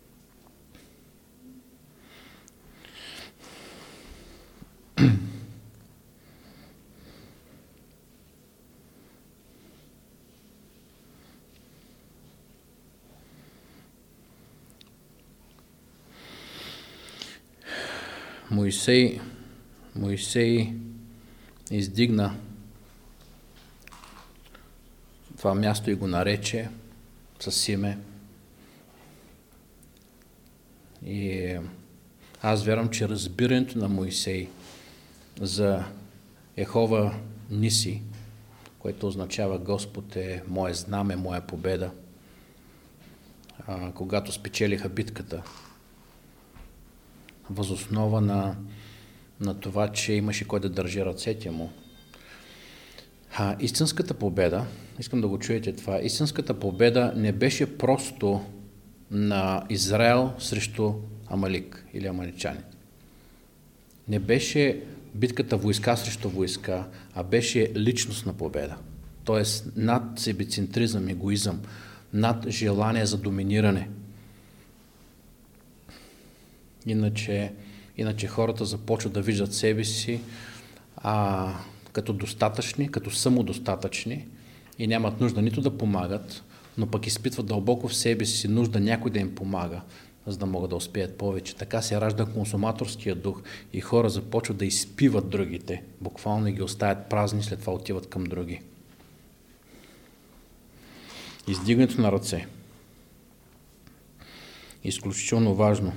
Моисей, Моисей издигна това място и го нарече с име. И аз вярвам, че разбирането на Моисей за Йехова Ниси, което означава Господ е мое знаме, моя победа, а, когато спечелиха битката, възоснова на, на това, че имаше кой да държи ръцете му. А, истинската победа, искам да го чуете това, истинската победа не беше просто на Израел срещу Амалик или амаличаните. Не беше битката войска срещу войска, а беше личностна победа. Тоест над себецентризъм, егоизъм, над желание за доминиране. Иначе, иначе хората започват да виждат себе си а, като достатъчни, като самодостатъчни и нямат нужда нито да помагат, но пък изпитват дълбоко в себе си нужда някой да им помага, за да могат да успеят повече. Така се ражда консуматорския дух и хора започват да изпиват другите, буквално ги оставят празни, след това отиват към други. Издигането на ръце. Изключително важно.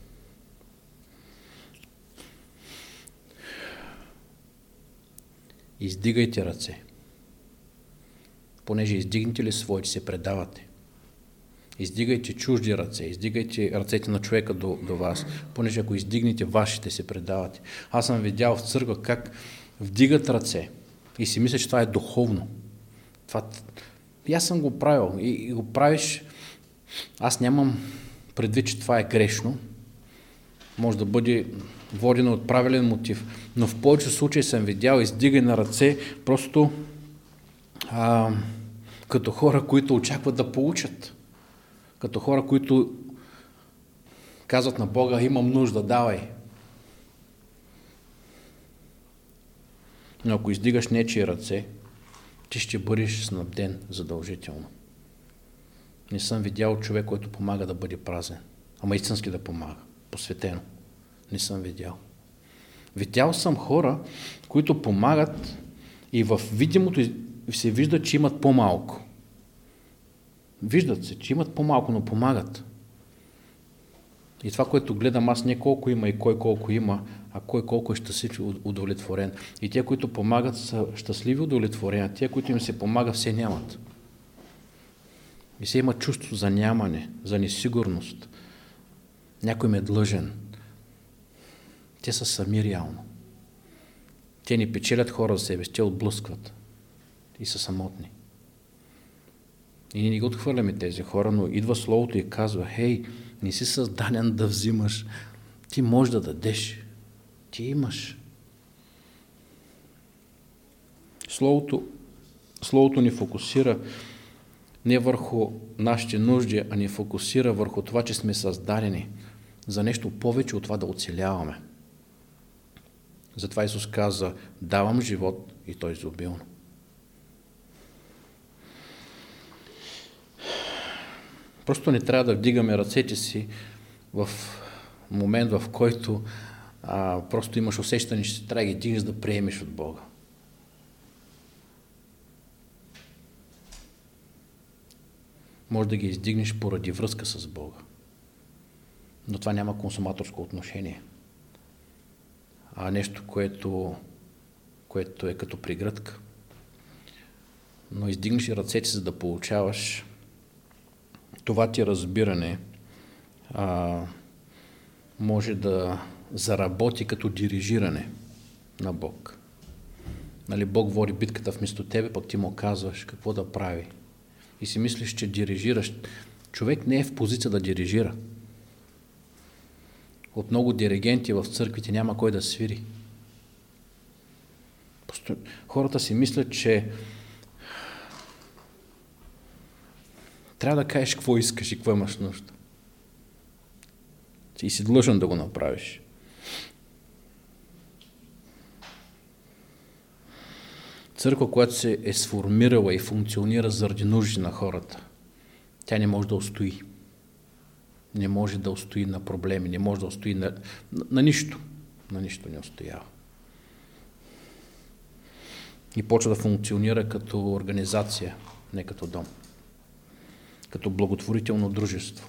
Издигайте ръце. Понеже издигнете ли своите, се предавате. Издигайте чужди ръце, издигайте ръцете на човека до, до вас, понеже ако издигнете вашите, се предавате. Аз съм видял в църква как вдигат ръце и си мисля, че това е духовно. Това... И аз съм го правил и, и го правиш. Аз нямам предвид, че това е грешно. Може да бъде водено от правилен мотив, но в повече случаи съм видял издигане на ръце просто а, като хора, които очакват да получат. Като хора, които казват на Бога: имам нужда, давай. Но ако издигаш нечии ръце, ти ще бъдеш снабден задължително. Не съм видял човек, който помага да бъде празен, ама истински да помага, посветено. Не съм видял. Видял съм хора, които помагат и в видимото се вижда, че имат по-малко. Виждат се, че имат по-малко, но помагат. И това, което гледам аз, не колко има и кой колко има, а кой колко е щастлив и удовлетворен. И те, които помагат, са щастливи и удовлетворени, а те, които им се помага, все нямат. И се има чувство за нямане, за несигурност. Някой ме е длъжен. Те са сами реално. Те не печелят хора за себе си, те отблъскват и са самотни. И ние не го отхвърляме тези хора, но идва Словото и казва: хей, не си създаден да взимаш, ти можеш да дадеш, ти имаш. Словото, Словото ни фокусира не върху нашите нужди, а ни фокусира върху това, че сме създадени за нещо повече от това да оцеляваме. Затова Исус каза: давам живот и той изобилно. Просто не трябва да вдигаме ръцете си в момент, в който а, просто имаш усещане, че трябва да ги дигнеш да приемеш от Бога. Може да ги издигнеш поради връзка с Бога. Но това няма консуматорско отношение. А нещо, което, което е като прегръдка. Но издигнеш ръцете, за да получаваш. Това ти разбиране а, може да заработи като дирижиране на Бог. Нали, Бог води битката вместо тебе, пък ти му казваш какво да прави. и си мислиш, че дирижираш. Човек не е в позиция да дирижира. От много диригенти в църквите няма кой да свири. Хората си мислят, че трябва да кажеш какво искаш и какво имаш нужда. И си длъжен да го направиш. Църква, която се е сформирала и функционира заради нужди на хората, тя не може да устои. Не може да устои на проблеми, не може да устои на, на, на нищо. На нищо не устоява. И почва да функционира като организация, не като дом. Като благотворително дружество,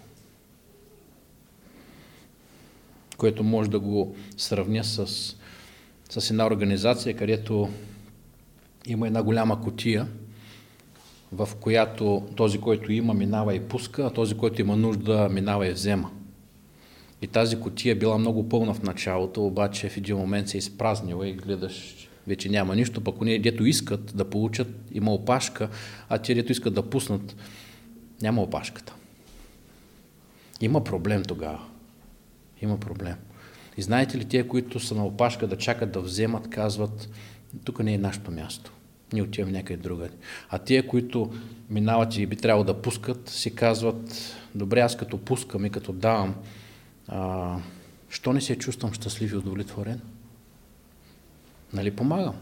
което може да го сравня с, с една организация, където има една голяма кутия, в която този, който има, минава и пуска, а този, който има нужда, минава и взема. И тази кутия била много пълна в началото, обаче в един момент се изпразнила и гледаш, вече няма нищо, пък они, дето искат да получат, има опашка, а те, дето искат да пуснат, няма опашката. Има проблем тогава. Има проблем. И знаете ли, тия, които са на опашка да чакат да вземат, казват, тук не е нашето място. Ние отиваме някъде другаде. А тия, които минават и би трябвало да пускат, си казват, добре, аз като пускам и като давам, а, що не се чувствам щастлив и удовлетворен? Нали помагам?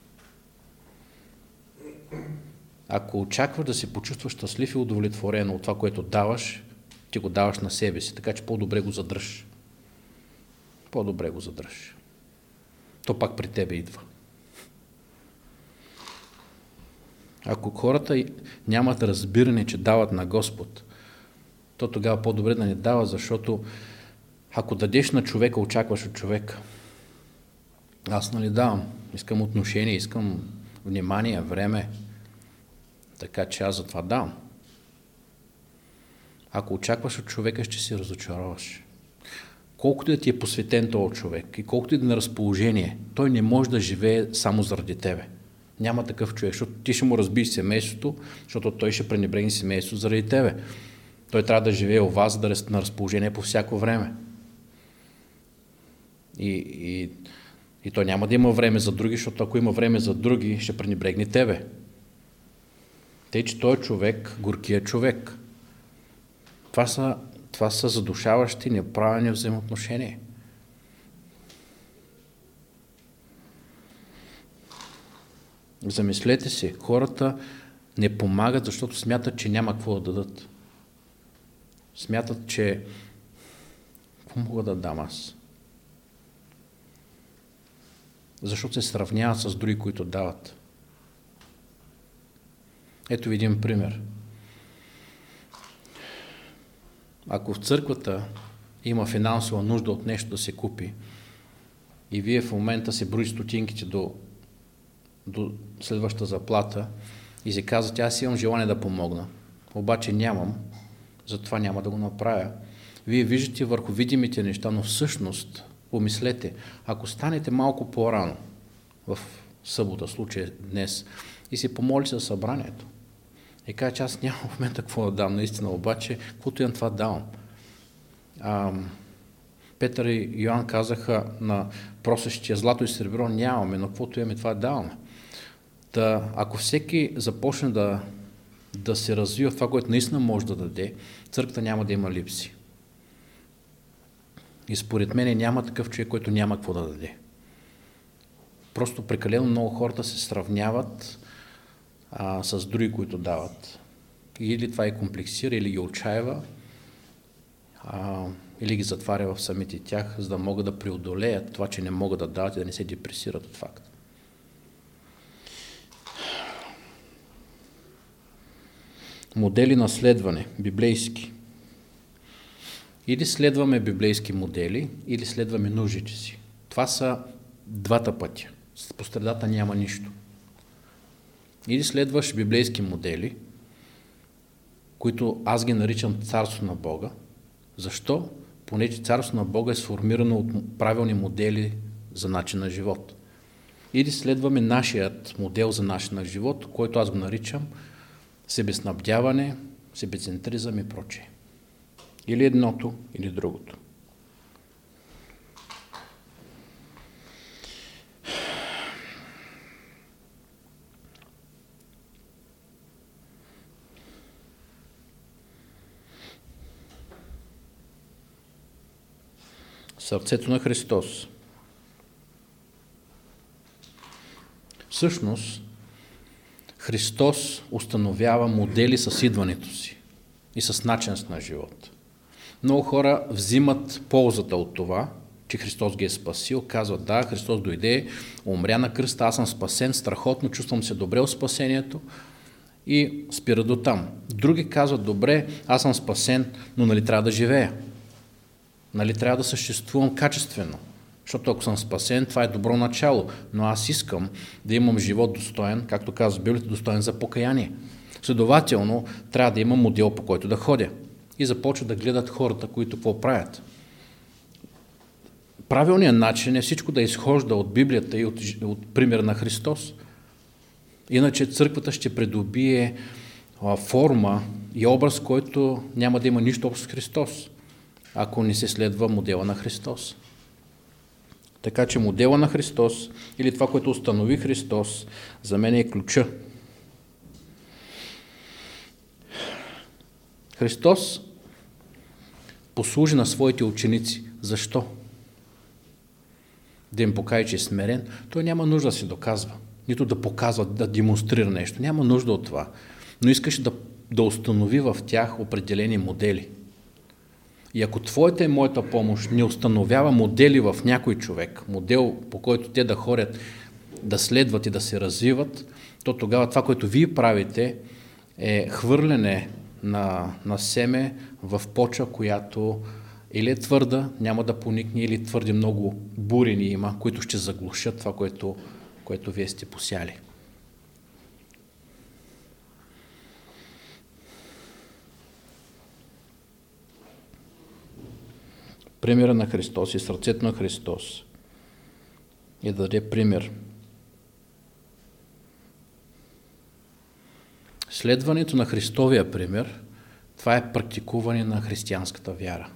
Ако очакваш да се почувстваш щастлив и удовлетворен от това, което даваш, ти го даваш на себе си, така че по-добре го задръж. По-добре го задръж. То пак при тебе идва. Ако хората нямат разбиране, че дават на Господ, то тогава по-добре да не дава, защото ако дадеш на човека, очакваш от човека. Аз нали давам, искам отношение, искам внимание, време, така че аз за това давам. Ако очакваш от човека, ще се разочароваш. Колкото да ти е посветен този човек и колкото и да на разположение, той не може да живее само заради тебе. Няма такъв човек, защото ти ще му разбиеш семейството, защото той ще пренебрегне семейството заради тебе. Той трябва да живее у вас, да е на разположение по всяко време. И, и, и той няма да има време за други, защото ако има време за други, ще пренебрегне тебе. Тъй, че той е човек, горкият човек. Това са, това са задушаващи, неправилни взаимоотношения. Замислете се, хората не помагат, защото смятат, че няма какво да дадат. Смятат, че какво мога да дам аз? Защото се сравняват с други, които дават. Ето ви един пример. Ако в църквата има финансова нужда от нещо да се купи и вие в момента се брои стотинките до, до следващата заплата и си казвате, аз имам желание да помогна, обаче нямам, затова няма да го направя. Вие виждате върху видимите неща, но всъщност помислете, ако станете малко по-рано в събота, случая днес, и се помолите за събранието, и кажа, че аз нямам в момента какво да дам, наистина, обаче, каквото имам, това давам. А, Петър и Йоан казаха на просещия злато и сребро нямаме, но каквото имаме, това даваме. Та, ако всеки започне да, да се развива в това, което наистина може да даде, църквата няма да има липси. И според мен няма такъв човек, който няма какво да даде. Просто прекалено много хората се сравняват а, с други, които дават. Или това е комплексира, или ги отчаива, а, или ги затваря в самите тях, за да могат да преодолеят това, че не могат да дават и да не се депресират от факта. Модели на следване, библейски. Или следваме библейски модели, или следваме нуждите си. Това са двата пътя. По средата няма нищо. Или следваш библейски модели, които аз ги наричам царство на Бога. Защо? Понеже царство на Бога е сформирано от правилни модели за начин на живот. Или следваме нашият модел за начин на живот, който аз го наричам себеснабдяване, себецентризъм и прочее. Или едното, или другото. Сърцето на Христос. Всъщност, Христос установява модели с идването си и с начин на живот. Много хора взимат ползата от това, че Христос ги е спасил, казват: да, Христос дойде, умря на кръста, аз съм спасен, страхотно, чувствам се добре от спасението и спира до там. Други казват: добре, аз съм спасен, но нали трябва да живея? Нали трябва да съществувам качествено? Защото ако съм спасен, това е добро начало, но аз искам да имам живот достоен, както казва Библията, достоен за покаяние. Следователно, трябва да имам модел, по който да ходя. И започва да гледат хората, които какво правят. Правилният начин е всичко да изхожда от Библията и от, от примера на Христос. Иначе църквата ще придобие а, форма и образ, който няма да има нищо общо с Христос, ако не се следва модела на Христос. Така че модела на Христос, или това, което установи Христос, за мен е ключа. Христос послужи на своите ученици. Защо? Да им покаже, че е смирен. Той няма нужда да се доказва, нито да показва, да демонстрира нещо. Няма нужда от това. Но искаше да, да установи в тях определени модели. И ако твоята и моята помощ не установява модели в някой човек, модел, по който те да ходят, да следват и да се развиват, то тогава това, което вие правите, е хвърляне на, на семе в почва, която или е твърда, няма да поникне, или твърде много бурени има, които ще заглушат това, което, което вие сте посяли. Примера на Христос и сърцето на Христос е да даде пример. Следването на Христовия пример, това е практикуване на християнската вяра.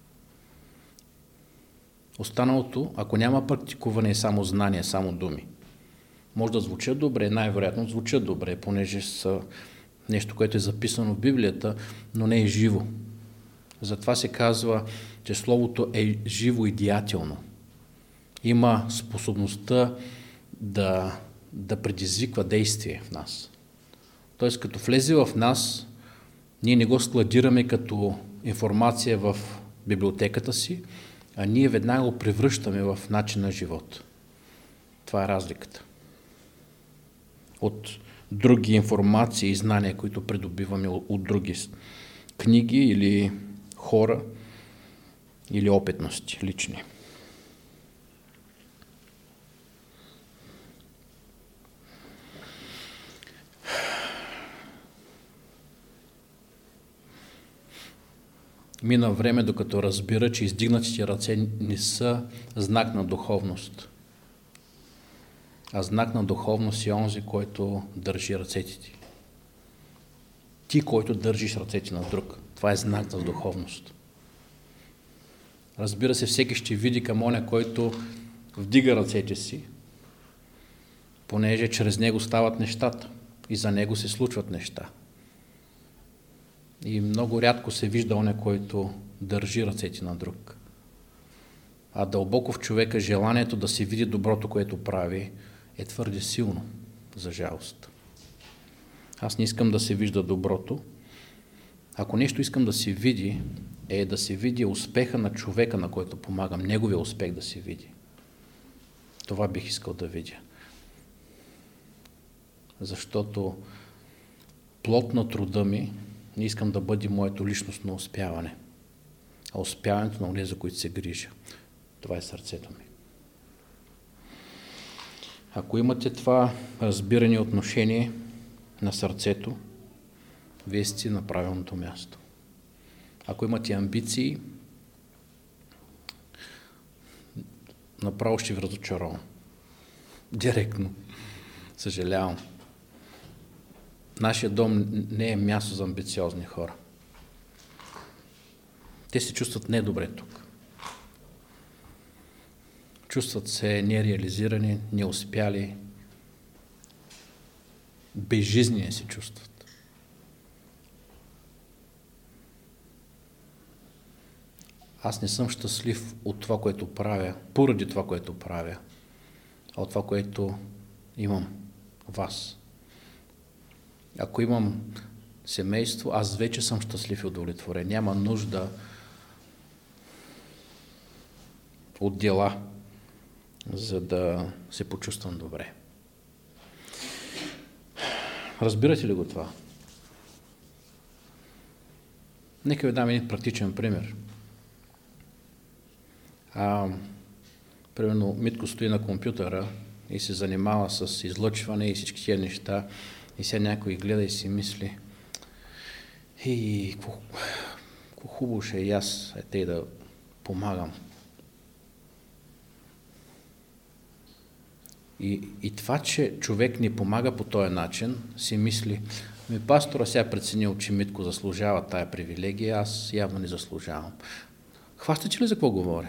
Останалото, ако няма практикуване, е само знание, само думи. Може да звучат добре, най-вероятно звучат добре, понеже са нещо, което е записано в Библията, но не е живо. Затова се казва, че Словото е живо и деятелно. Има способността да, да предизвиква действие в нас. Тоест, като влезе в нас, ние не го складираме като информация в библиотеката си, а ние веднага го превръщаме в начин на живот. Това е разликата от други информации и знания, които придобиваме от други книги или хора, или опитности лични. Мина време, докато разбира, че издигнатите ръце не са знак на духовност, а знак на духовност е онзи, който държи ръцете ти. Ти, който държиш ръцете на друг. Това е знак за духовност. Разбира се, всеки ще види към оня, който вдига ръцете си, понеже чрез него стават нещата и за него се случват неща. И много рядко се вижда оня, който държи ръцете на друг. А дълбоко в човека желанието да се види доброто, което прави, е твърде силно, за жалост. Аз не искам да се вижда доброто. Ако нещо искам да се види, е да се види успеха на човека, на който помагам, неговия успех да се види. Това бих искал да видя. Защото плод на труда ми не искам да бъде моето личностно успяване, а успяването на онези, за които се грижа. Това е сърцето ми. Ако имате това разбиране и отношение на сърцето, вие сте на правилното място. Ако имате амбиции, направо ще ви разочаровам. Директно. Съжалявам. нашия дом не е място за амбициозни хора. Те се чувстват недобре тук. Чувстват се нереализирани, неуспяли, безжизнени се чувстват. Аз не съм щастлив от това, което правя, поради това, което правя, а от това, което имам вас. Ако имам семейство, аз вече съм щастлив и удовлетворен. Няма нужда от дела, за да се почувствам добре. Разбирате ли го това? Нека ви дам един практичен пример. А, примерно Митко стои на компютъра и се занимава с излъчване и всички тия неща и сега някой гледа и си мисли и какво хубаво ще и аз е тъй да помагам. И, и това, че човек ни помага по този начин, си мисли, ми пастора сега преценил, че Митко заслужава тая привилегия, аз явно не заслужавам. Хващате ли за какво говоря?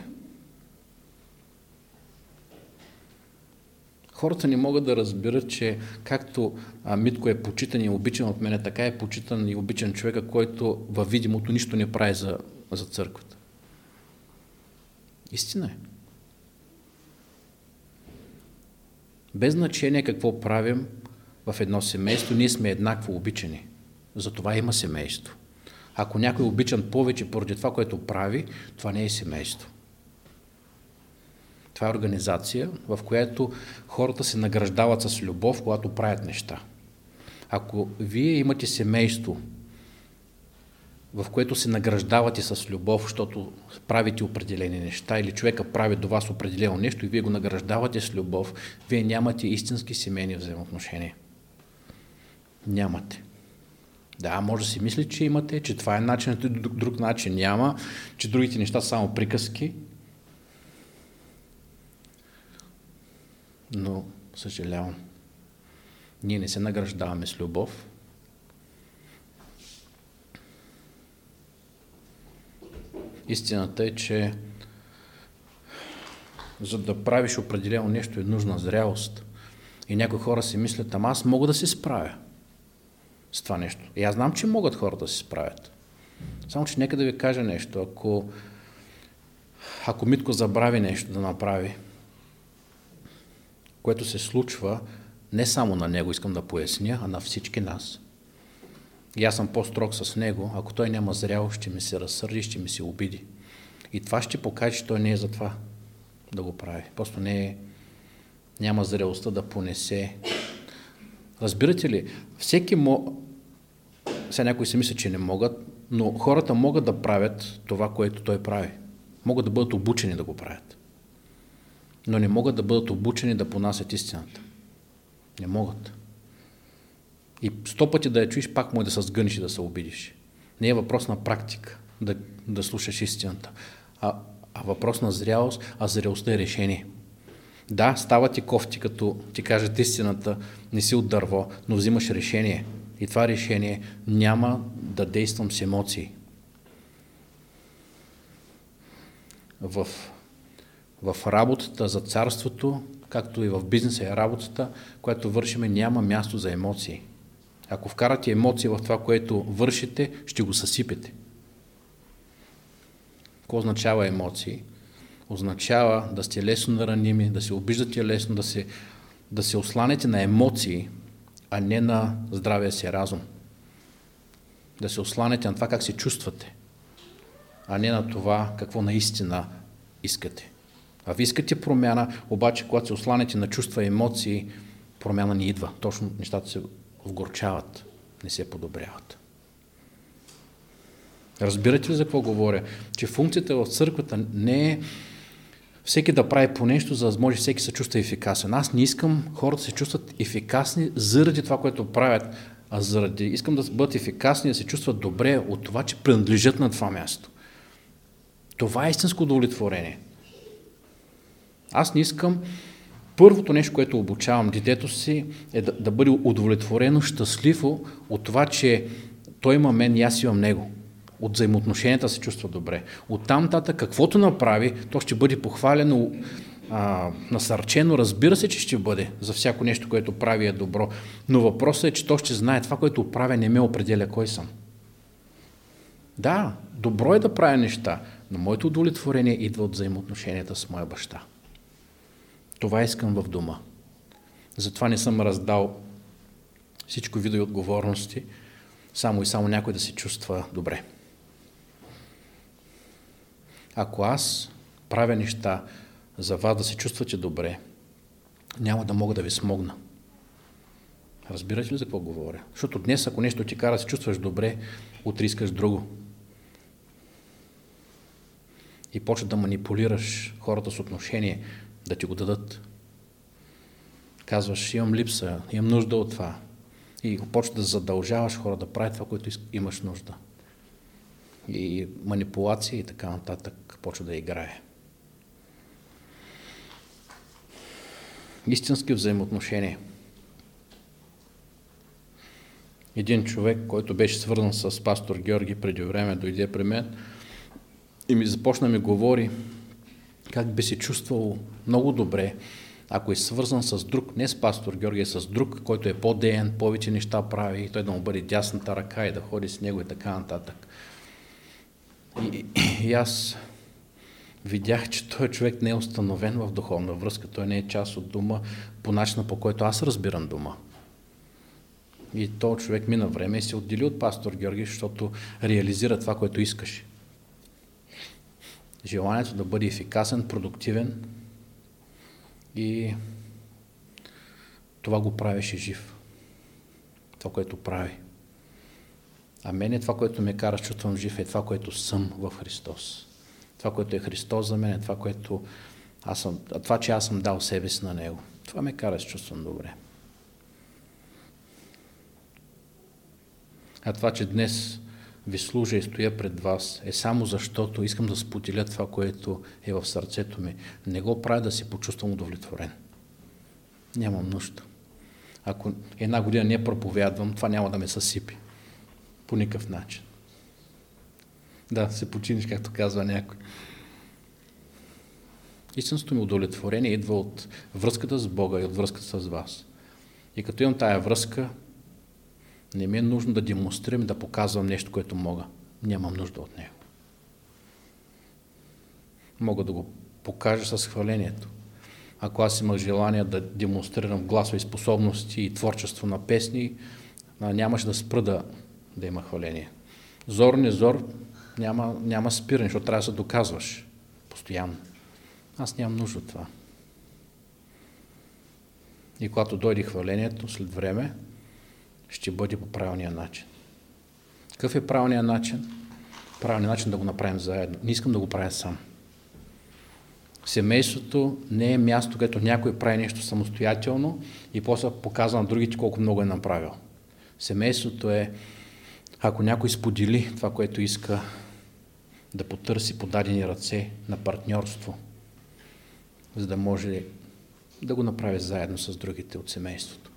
Хората не могат да разберат, че както а, Митко е почитан и обичан от мене, така е почитан и обичан човека, който във видимото нищо не прави за, за църквата. Истина е. Без значение какво правим в едно семейство, ние сме еднакво обичани. Затова има семейство. Ако някой е обичан повече поради това, което прави, това не е семейство. Това е организация, в която хората се награждават с любов, когато правят неща. Ако вие имате семейство, в което се награждавате с любов, защото правите определени неща, или човека прави до вас определено нещо и вие го награждавате с любов, вие нямате истински семейни взаимоотношения. Нямате. Да, може да си мисли, че имате, че това е начинът, друг, друг начин няма, че другите неща са само приказки, но съжалявам. Ние не се награждаваме с любов. Истината е, че за да правиш определено нещо е нужна зрялост. И някои хора си мислят, ама аз мога да се справя с това нещо. И аз знам, че могат хората да се справят. Само, че нека да ви кажа нещо. Ако, ако Митко забрави нещо да направи, което се случва не само на него, искам да поясня, а на всички нас. И аз съм по-строг с него, ако той няма зряло, ще ми се разсърди, ще ми се обиди. И това ще покаже, че той не е за това да го прави. Просто не е, няма зрелостта да понесе. Разбирате ли, всеки мо... Сега някои си мислят, че не могат, но хората могат да правят това, което той прави. Могат да бъдат обучени да го правят. Но не могат да бъдат обучени да понасят истината. Не могат. И сто пъти да я чуеш, пак може да се сгъниш и да се обидиш. Не е въпрос на практика да, да слушаш истината, а, а въпрос на зрялост, а зрялостта е решение. Да, става ти кофти, като ти кажат истината, не си от дърво, но взимаш решение. И това решение няма да действам с емоции. В, в работата за царството, както и в бизнеса и работата, която вършиме, няма място за емоции. Ако вкарате емоции в това, което вършите, ще го съсипете. Какво означава емоции? Означава да сте лесно нараними, да се обиждате лесно, да се, да се осланете на емоции, а не на здравия си разум. Да се осланете на това как се чувствате, а не на това какво наистина искате. А ви искате промяна, обаче когато се осланете на чувства и емоции, промяна не идва. Точно нещата се вгорчават, не се подобряват. Разбирате ли за какво говоря? Че функцията в църквата не е всеки да прави по нещо, за да може всеки се чувства ефикасен. Аз не искам хората да се чувстват ефикасни заради това, което правят, а заради искам да бъдат ефикасни, да се чувстват добре от това, че принадлежат на това място. Това е истинско удовлетворение. Аз не искам Първото нещо, което обучавам детето си, е да, да бъде удовлетворено, щастливо от това, че той има мен и аз имам него. От взаимоотношенията се чувства добре. От там нататък, каквото направи, то ще бъде похвалено, а, насърчено. Разбира се, че ще бъде за всяко нещо, което прави е добро. Но въпросът е, че то ще знае, това, което правя, не ме определя кой съм. Да, добро е да правя неща, но моето удовлетворение идва от взаимоотношенията с моя баща. Това искам в дома. Затова не съм раздал всичко видове отговорности, само и само някой да се чувства добре. Ако аз правя неща за вас да се чувствате добре, няма да мога да ви смогна. Разбирате ли за какво говоря? Защото днес, ако нещо ти кара да се чувстваш добре, утре искаш друго. И почва да манипулираш хората с отношение, да ти го дадат. Казваш, имам липса, имам нужда от това. И почва да задължаваш хора да правят това, което имаш нужда. И манипулация и така нататък почва да играе. Истински взаимоотношения. Един човек, който беше свързан с пастор Георги преди време, дойде при мен и ми започна ми говори как би се чувствал много добре, ако е свързан с друг, не с пастор Георги, а с друг, който е по-деен, повече неща прави, и той да му бъде дясната ръка и да ходи с него и така нататък. И, и аз видях, че този човек не е установен в духовна връзка, той не е част от дома по начина, по който аз разбирам дома. И този човек мина време и се отдели от пастор Георги, защото реализира това, което искаше. Желанието да бъде ефикасен, продуктивен и това го правеше жив. Това, което прави. А мен е това, което ме кара, чувствам жив, е това, което съм в Христос. Това, което е Христос за мен, е това, което аз съм, това, че аз съм дал себе си на Него. Това ме кара да се чувствам добре. А това, че днес ви служа и стоя пред вас, е само защото искам да споделя това, което е в сърцето ми. Не го правя да се почувствам удовлетворен. Нямам нужда. Ако една година не проповядвам, това няма да ме съсипи. По никакъв начин. Да, се починиш, както казва някой. Истинското ми удовлетворение идва от връзката с Бога и от връзката с вас. И като имам тая връзка, не ми е нужно да демонстрирам и да показвам нещо, което мога. Нямам нужда от него. Мога да го покажа с хвалението. Ако аз имах желание да демонстрирам гласови способности и творчество на песни, нямаше да спра да, да има хваление. Зор, не зор, няма, няма спиране, защото трябва да се доказваш постоянно. Аз нямам нужда от това. И когато дойде хвалението, след време, ще бъде по правилния начин. Какъв е правилният начин? Правилният начин да го направим заедно. Не искам да го правя сам. Семейството не е място, където някой прави нещо самостоятелно и после показва на другите колко много е направил. Семейството е, ако някой сподели това, което иска, да потърси подадени ръце на партньорство, за да може да го направи заедно с другите от семейството.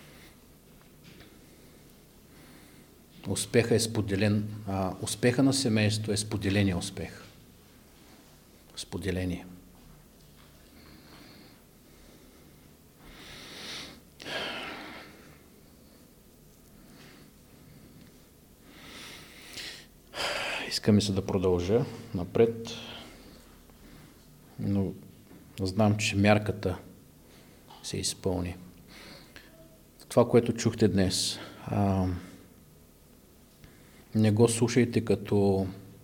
Успеха е споделен, а, успеха на семейството е споделения успех. Споделение. Искаме се да продължа напред, но знам, че мярката се изпълни. Това, което чухте днес, а, не го слушайте като,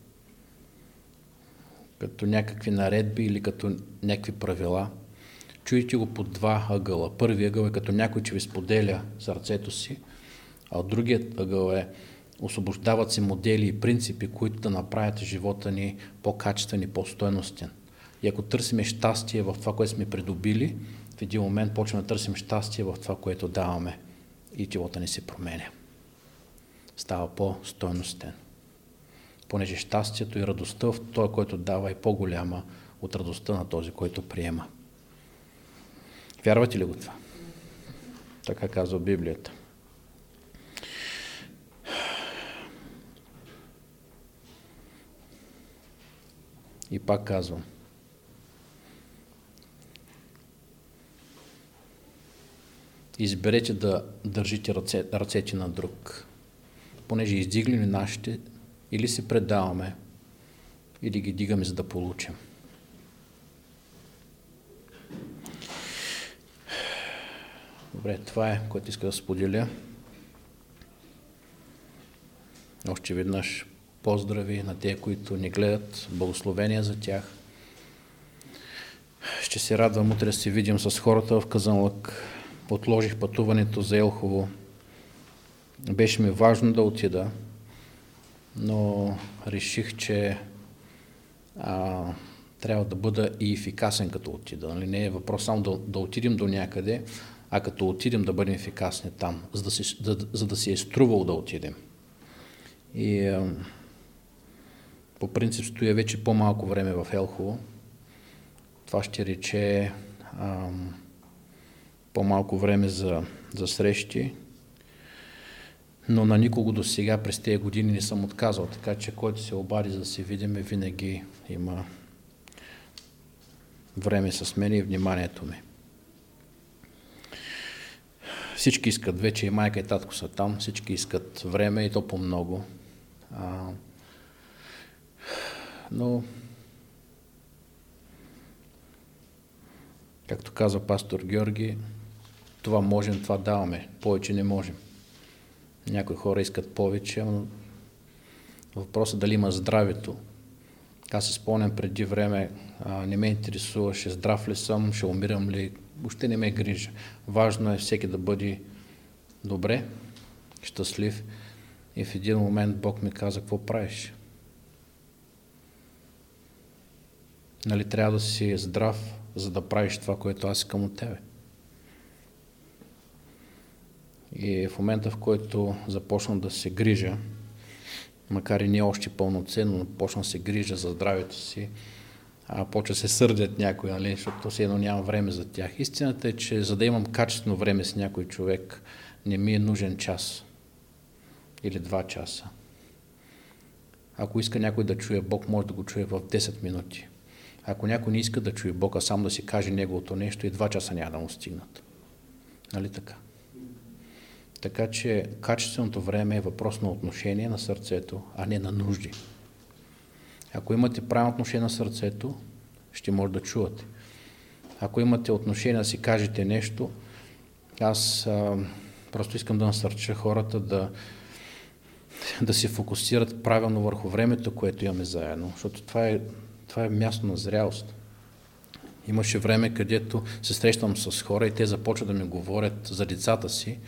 като някакви наредби или като някакви правила. Чуйте го по два ъгъла. Първият ъгъл е като някой, че ви споделя сърцето си, а от другият ъгъл е освобождават се модели и принципи, които да направят живота ни по-качествен и по-стойностен. И ако търсим щастие в това, което сме придобили, в един момент почваме да търсим щастие в това, което даваме и живота ни се променя. Става по-стойностен. Понеже щастието и радостта в този, който дава, е по-голяма от радостта на този, който приема. Вярвате ли го това? Така казва Библията. И пак казвам. Изберете да държите ръце, ръцете на друг, понеже издигли ли нашите, или се предаваме, или ги дигаме, за да получим. Добре, това е, което иска да споделя. Още веднъж поздрави на тези, които ни гледат, благословения за тях. Ще се радвам утре да се видим с хората в Казанлък. Отложих пътуването за Елхово. Беше ми важно да отида, но реших, че а, трябва да бъда и ефикасен като отида. Нали? Не е въпрос само да, да отидем до някъде, а като отидем да бъдем ефикасни там, за да, си, да, за да си е струвал да отидем. И а, по принцип стоя вече по-малко време в Елхово. Това ще рече а, по-малко време за, за срещи, но на никого до сега през тези години не съм отказал, така че който се обади за да се видим, винаги има време с мен и вниманието ми. Всички искат, вече и майка и татко са там, всички искат време и то по-много. А, но, както каза пастор Георги, това можем, това даваме, повече не можем. Някои хора искат повече, но въпросът дали има здравето. Аз се спомням преди време, а, не ме интересуваше здрав ли съм, ще умирам ли, въобще не ме грижа. Важно е всеки да бъде добре, щастлив. И в един момент Бог ми каза, какво правиш? Нали трябва да си здрав, за да правиш това, което аз искам от тебе. И в момента, в който започна да се грижа, макар и не още пълноценно, но почна да се грижа за здравето си, а почва се сърдят някой, нали, защото все едно няма време за тях. Истината е, че за да имам качествено време с някой човек, не ми е нужен час или два часа. Ако иска някой да чуе Бог, може да го чуе в десет минути. Ако някой не иска да чуе Бог, а сам да си каже неговото нещо, и два часа няма да му стигнат. Нали така? Така че качественото време е въпрос на отношение на сърцето, а не на нужди. Ако имате правилно отношение на сърцето, ще може да чувате. Ако имате отношение да си кажете нещо, аз а, просто искам да насърча хората да, да се фокусират правилно върху времето, което имаме заедно, защото това е, това е място на зрялост. Имаше време, където се срещам с хора и те започват да ми говорят за децата си,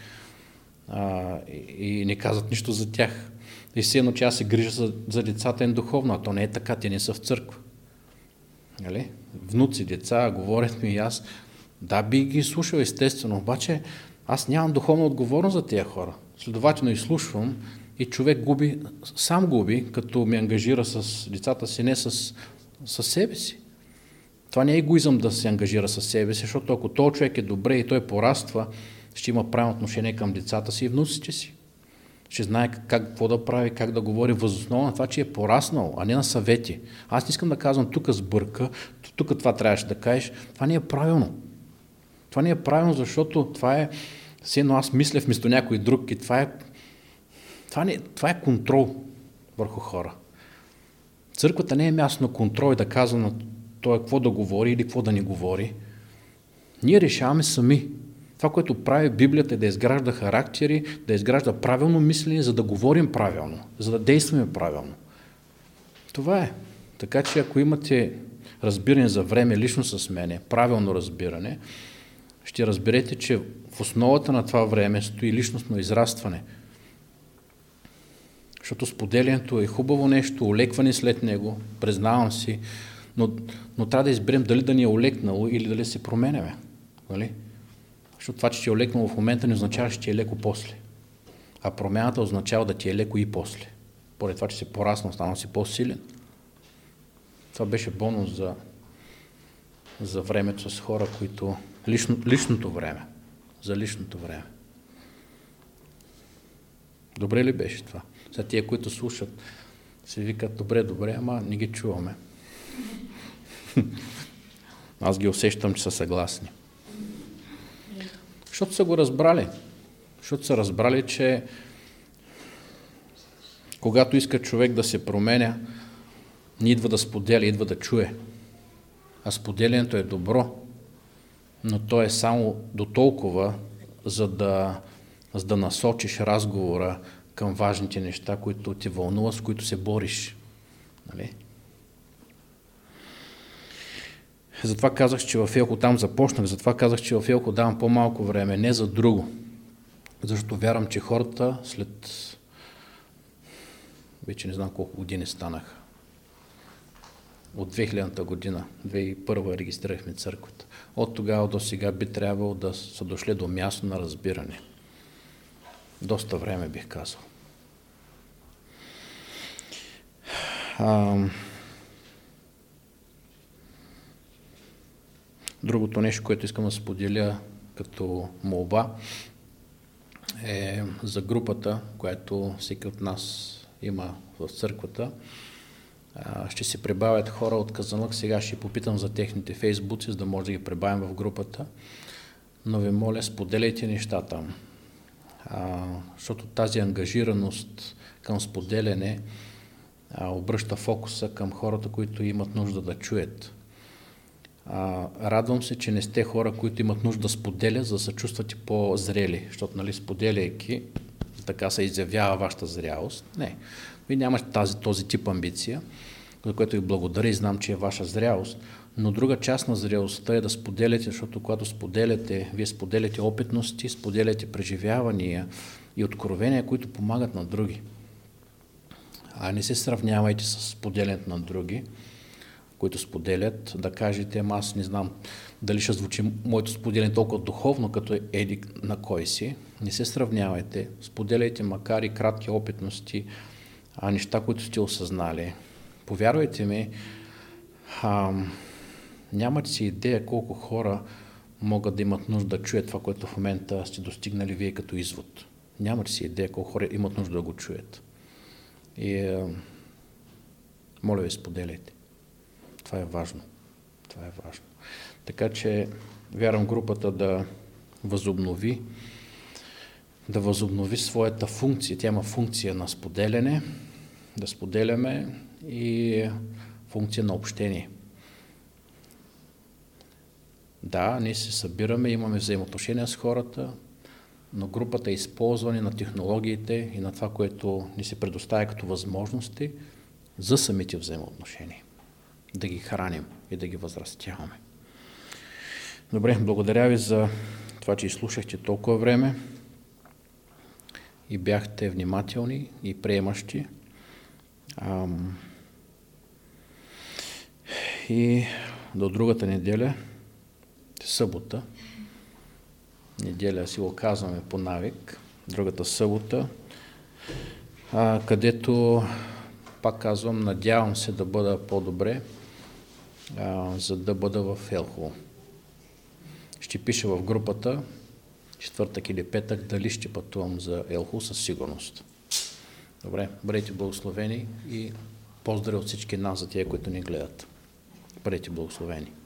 А, и, и не казват нищо за тях. И все едно, че аз се грижа за, за децата им духовно, а то не е така, те не са в църква. Нали? Внуци, деца, говорят ми и аз, да, би ги слушал естествено, обаче аз нямам духовна отговорност за тези хора. Следователно изслушвам и човек губи, сам губи, като ме ангажира с децата си, не с, с себе си. Това не е егоизъм да се ангажира с себе си, защото ако този човек е добре и той пораства, ще има правилно отношение към децата си и внуците си. Ще знае как, какво да прави, как да говори въз основа на това, че е пораснал, а не на съвети. Аз не искам да казвам, тук сбърка, тук това трябваше да кажеш. Това не е правилно. Това не е правилно, защото това е, все едно аз мисля вместо някой друг и това е, това, не, това е контрол върху хора. Църквата не е място на контрол и да казва на той какво да говори или какво да не говори. Ние решаваме сами. Това, което прави Библията, е да изгражда характери, да изгражда правилно мислене, за да говорим правилно, за да действаме правилно. Това е. Така че ако имате разбиране за време лично с мене, правилно разбиране, ще разберете, че в основата на това време стои личностно израстване. Защото споделянето е хубаво нещо, олекване след него, признавам си, но, но трябва да изберем дали да ни е олекнало или дали се променяме. Нали? Защото това, че ти е олекнало в момента, не означава, че ти е леко после. А промяната означава да ти е леко и после. Поред това, че си пораснал, станал си по-силен. Това беше бонус за, за времето с хора, които Лично, личното време. За личното време. Добре ли беше това? За тия, които слушат, се викат добре, добре, ама не ги чуваме. Аз ги усещам, че са съгласни. Защото са го разбрали. Защото са разбрали, че когато иска човек да се променя, не идва да споделя, идва да чуе. А споделянето е добро, но то е само до толкова, за да, за да насочиш разговора към важните неща, които ти вълнуват, с които се бориш. Нали? Затова казах, че в Елхо там започнах, затова казах, че в Елхо давам по-малко време, не за друго. Защото вярвам, че хората след вече не знам колко години станаха. От две хилядната година, две хиляди и първа регистрирахме църквата. От тогава до сега би трябвало да са дошли до място на разбиране. Доста време бих казал. А... Другото нещо, което искам да споделя като молба, е за групата, която всеки от нас има в църквата. Ще се прибавят хора от Казанлък. Сега ще попитам за техните фейсбуци, за да може да ги прибавим в групата. Но ви моля, споделяйте нещата. А, защото тази ангажираност към споделяне а, обръща фокуса към хората, които имат нужда да чуят. А, радвам се, че не сте хора, които имат нужда да споделят, за да се чувствате по-зрели, защото, нали, споделяйки, така се изявява вашата зрялост. Не, вие нямате тази, този тип амбиция, за което ви благодаря и знам, че е ваша зрялост, но друга част на зрелостта е да споделяте, защото когато споделяте, вие споделяте опитности, споделяте преживявания и откровения, които помагат на други. А не се сравнявайте с споделянето на други, които споделят, да кажете, ама аз не знам дали ще звучи моето споделяне толкова духовно, като еди на кой си. Не се сравнявайте, споделяйте макар и кратки опитности, а неща, които сте осъзнали. Повярвайте ми, а, нямате си идея колко хора могат да имат нужда да чуят това, което в момента сте достигнали вие като извод. Нямате си идея колко хора имат нужда да го чуят. И а, моля ви, споделяйте. Това е важно. Това е важно. Така че вярвам групата да възобнови, да възобнови своята функция. Тя има функция на споделяне, да споделяме и функция на общение. Да, ние се събираме, имаме взаимоотношения с хората, но групата е използване на технологиите и на това, което ни се предоставя като възможности за самите взаимоотношения. Да ги храним и да ги възрастяваме. Добре, благодаря ви за това, че изслушахте толкова време и бяхте внимателни и приемащи. Ам... И до другата неделя, събота, неделя си го казваме по навик, другата събота, а, където, пак казвам, надявам се да бъда по-добре, а, за да бъда в Елхово. Ще пиша в групата, четвъртък или петък, дали ще пътувам за Елхово със сигурност. Добре, бъдете благословени и поздрав от всички нас за тия, които ни гледат. Бъдете благословени.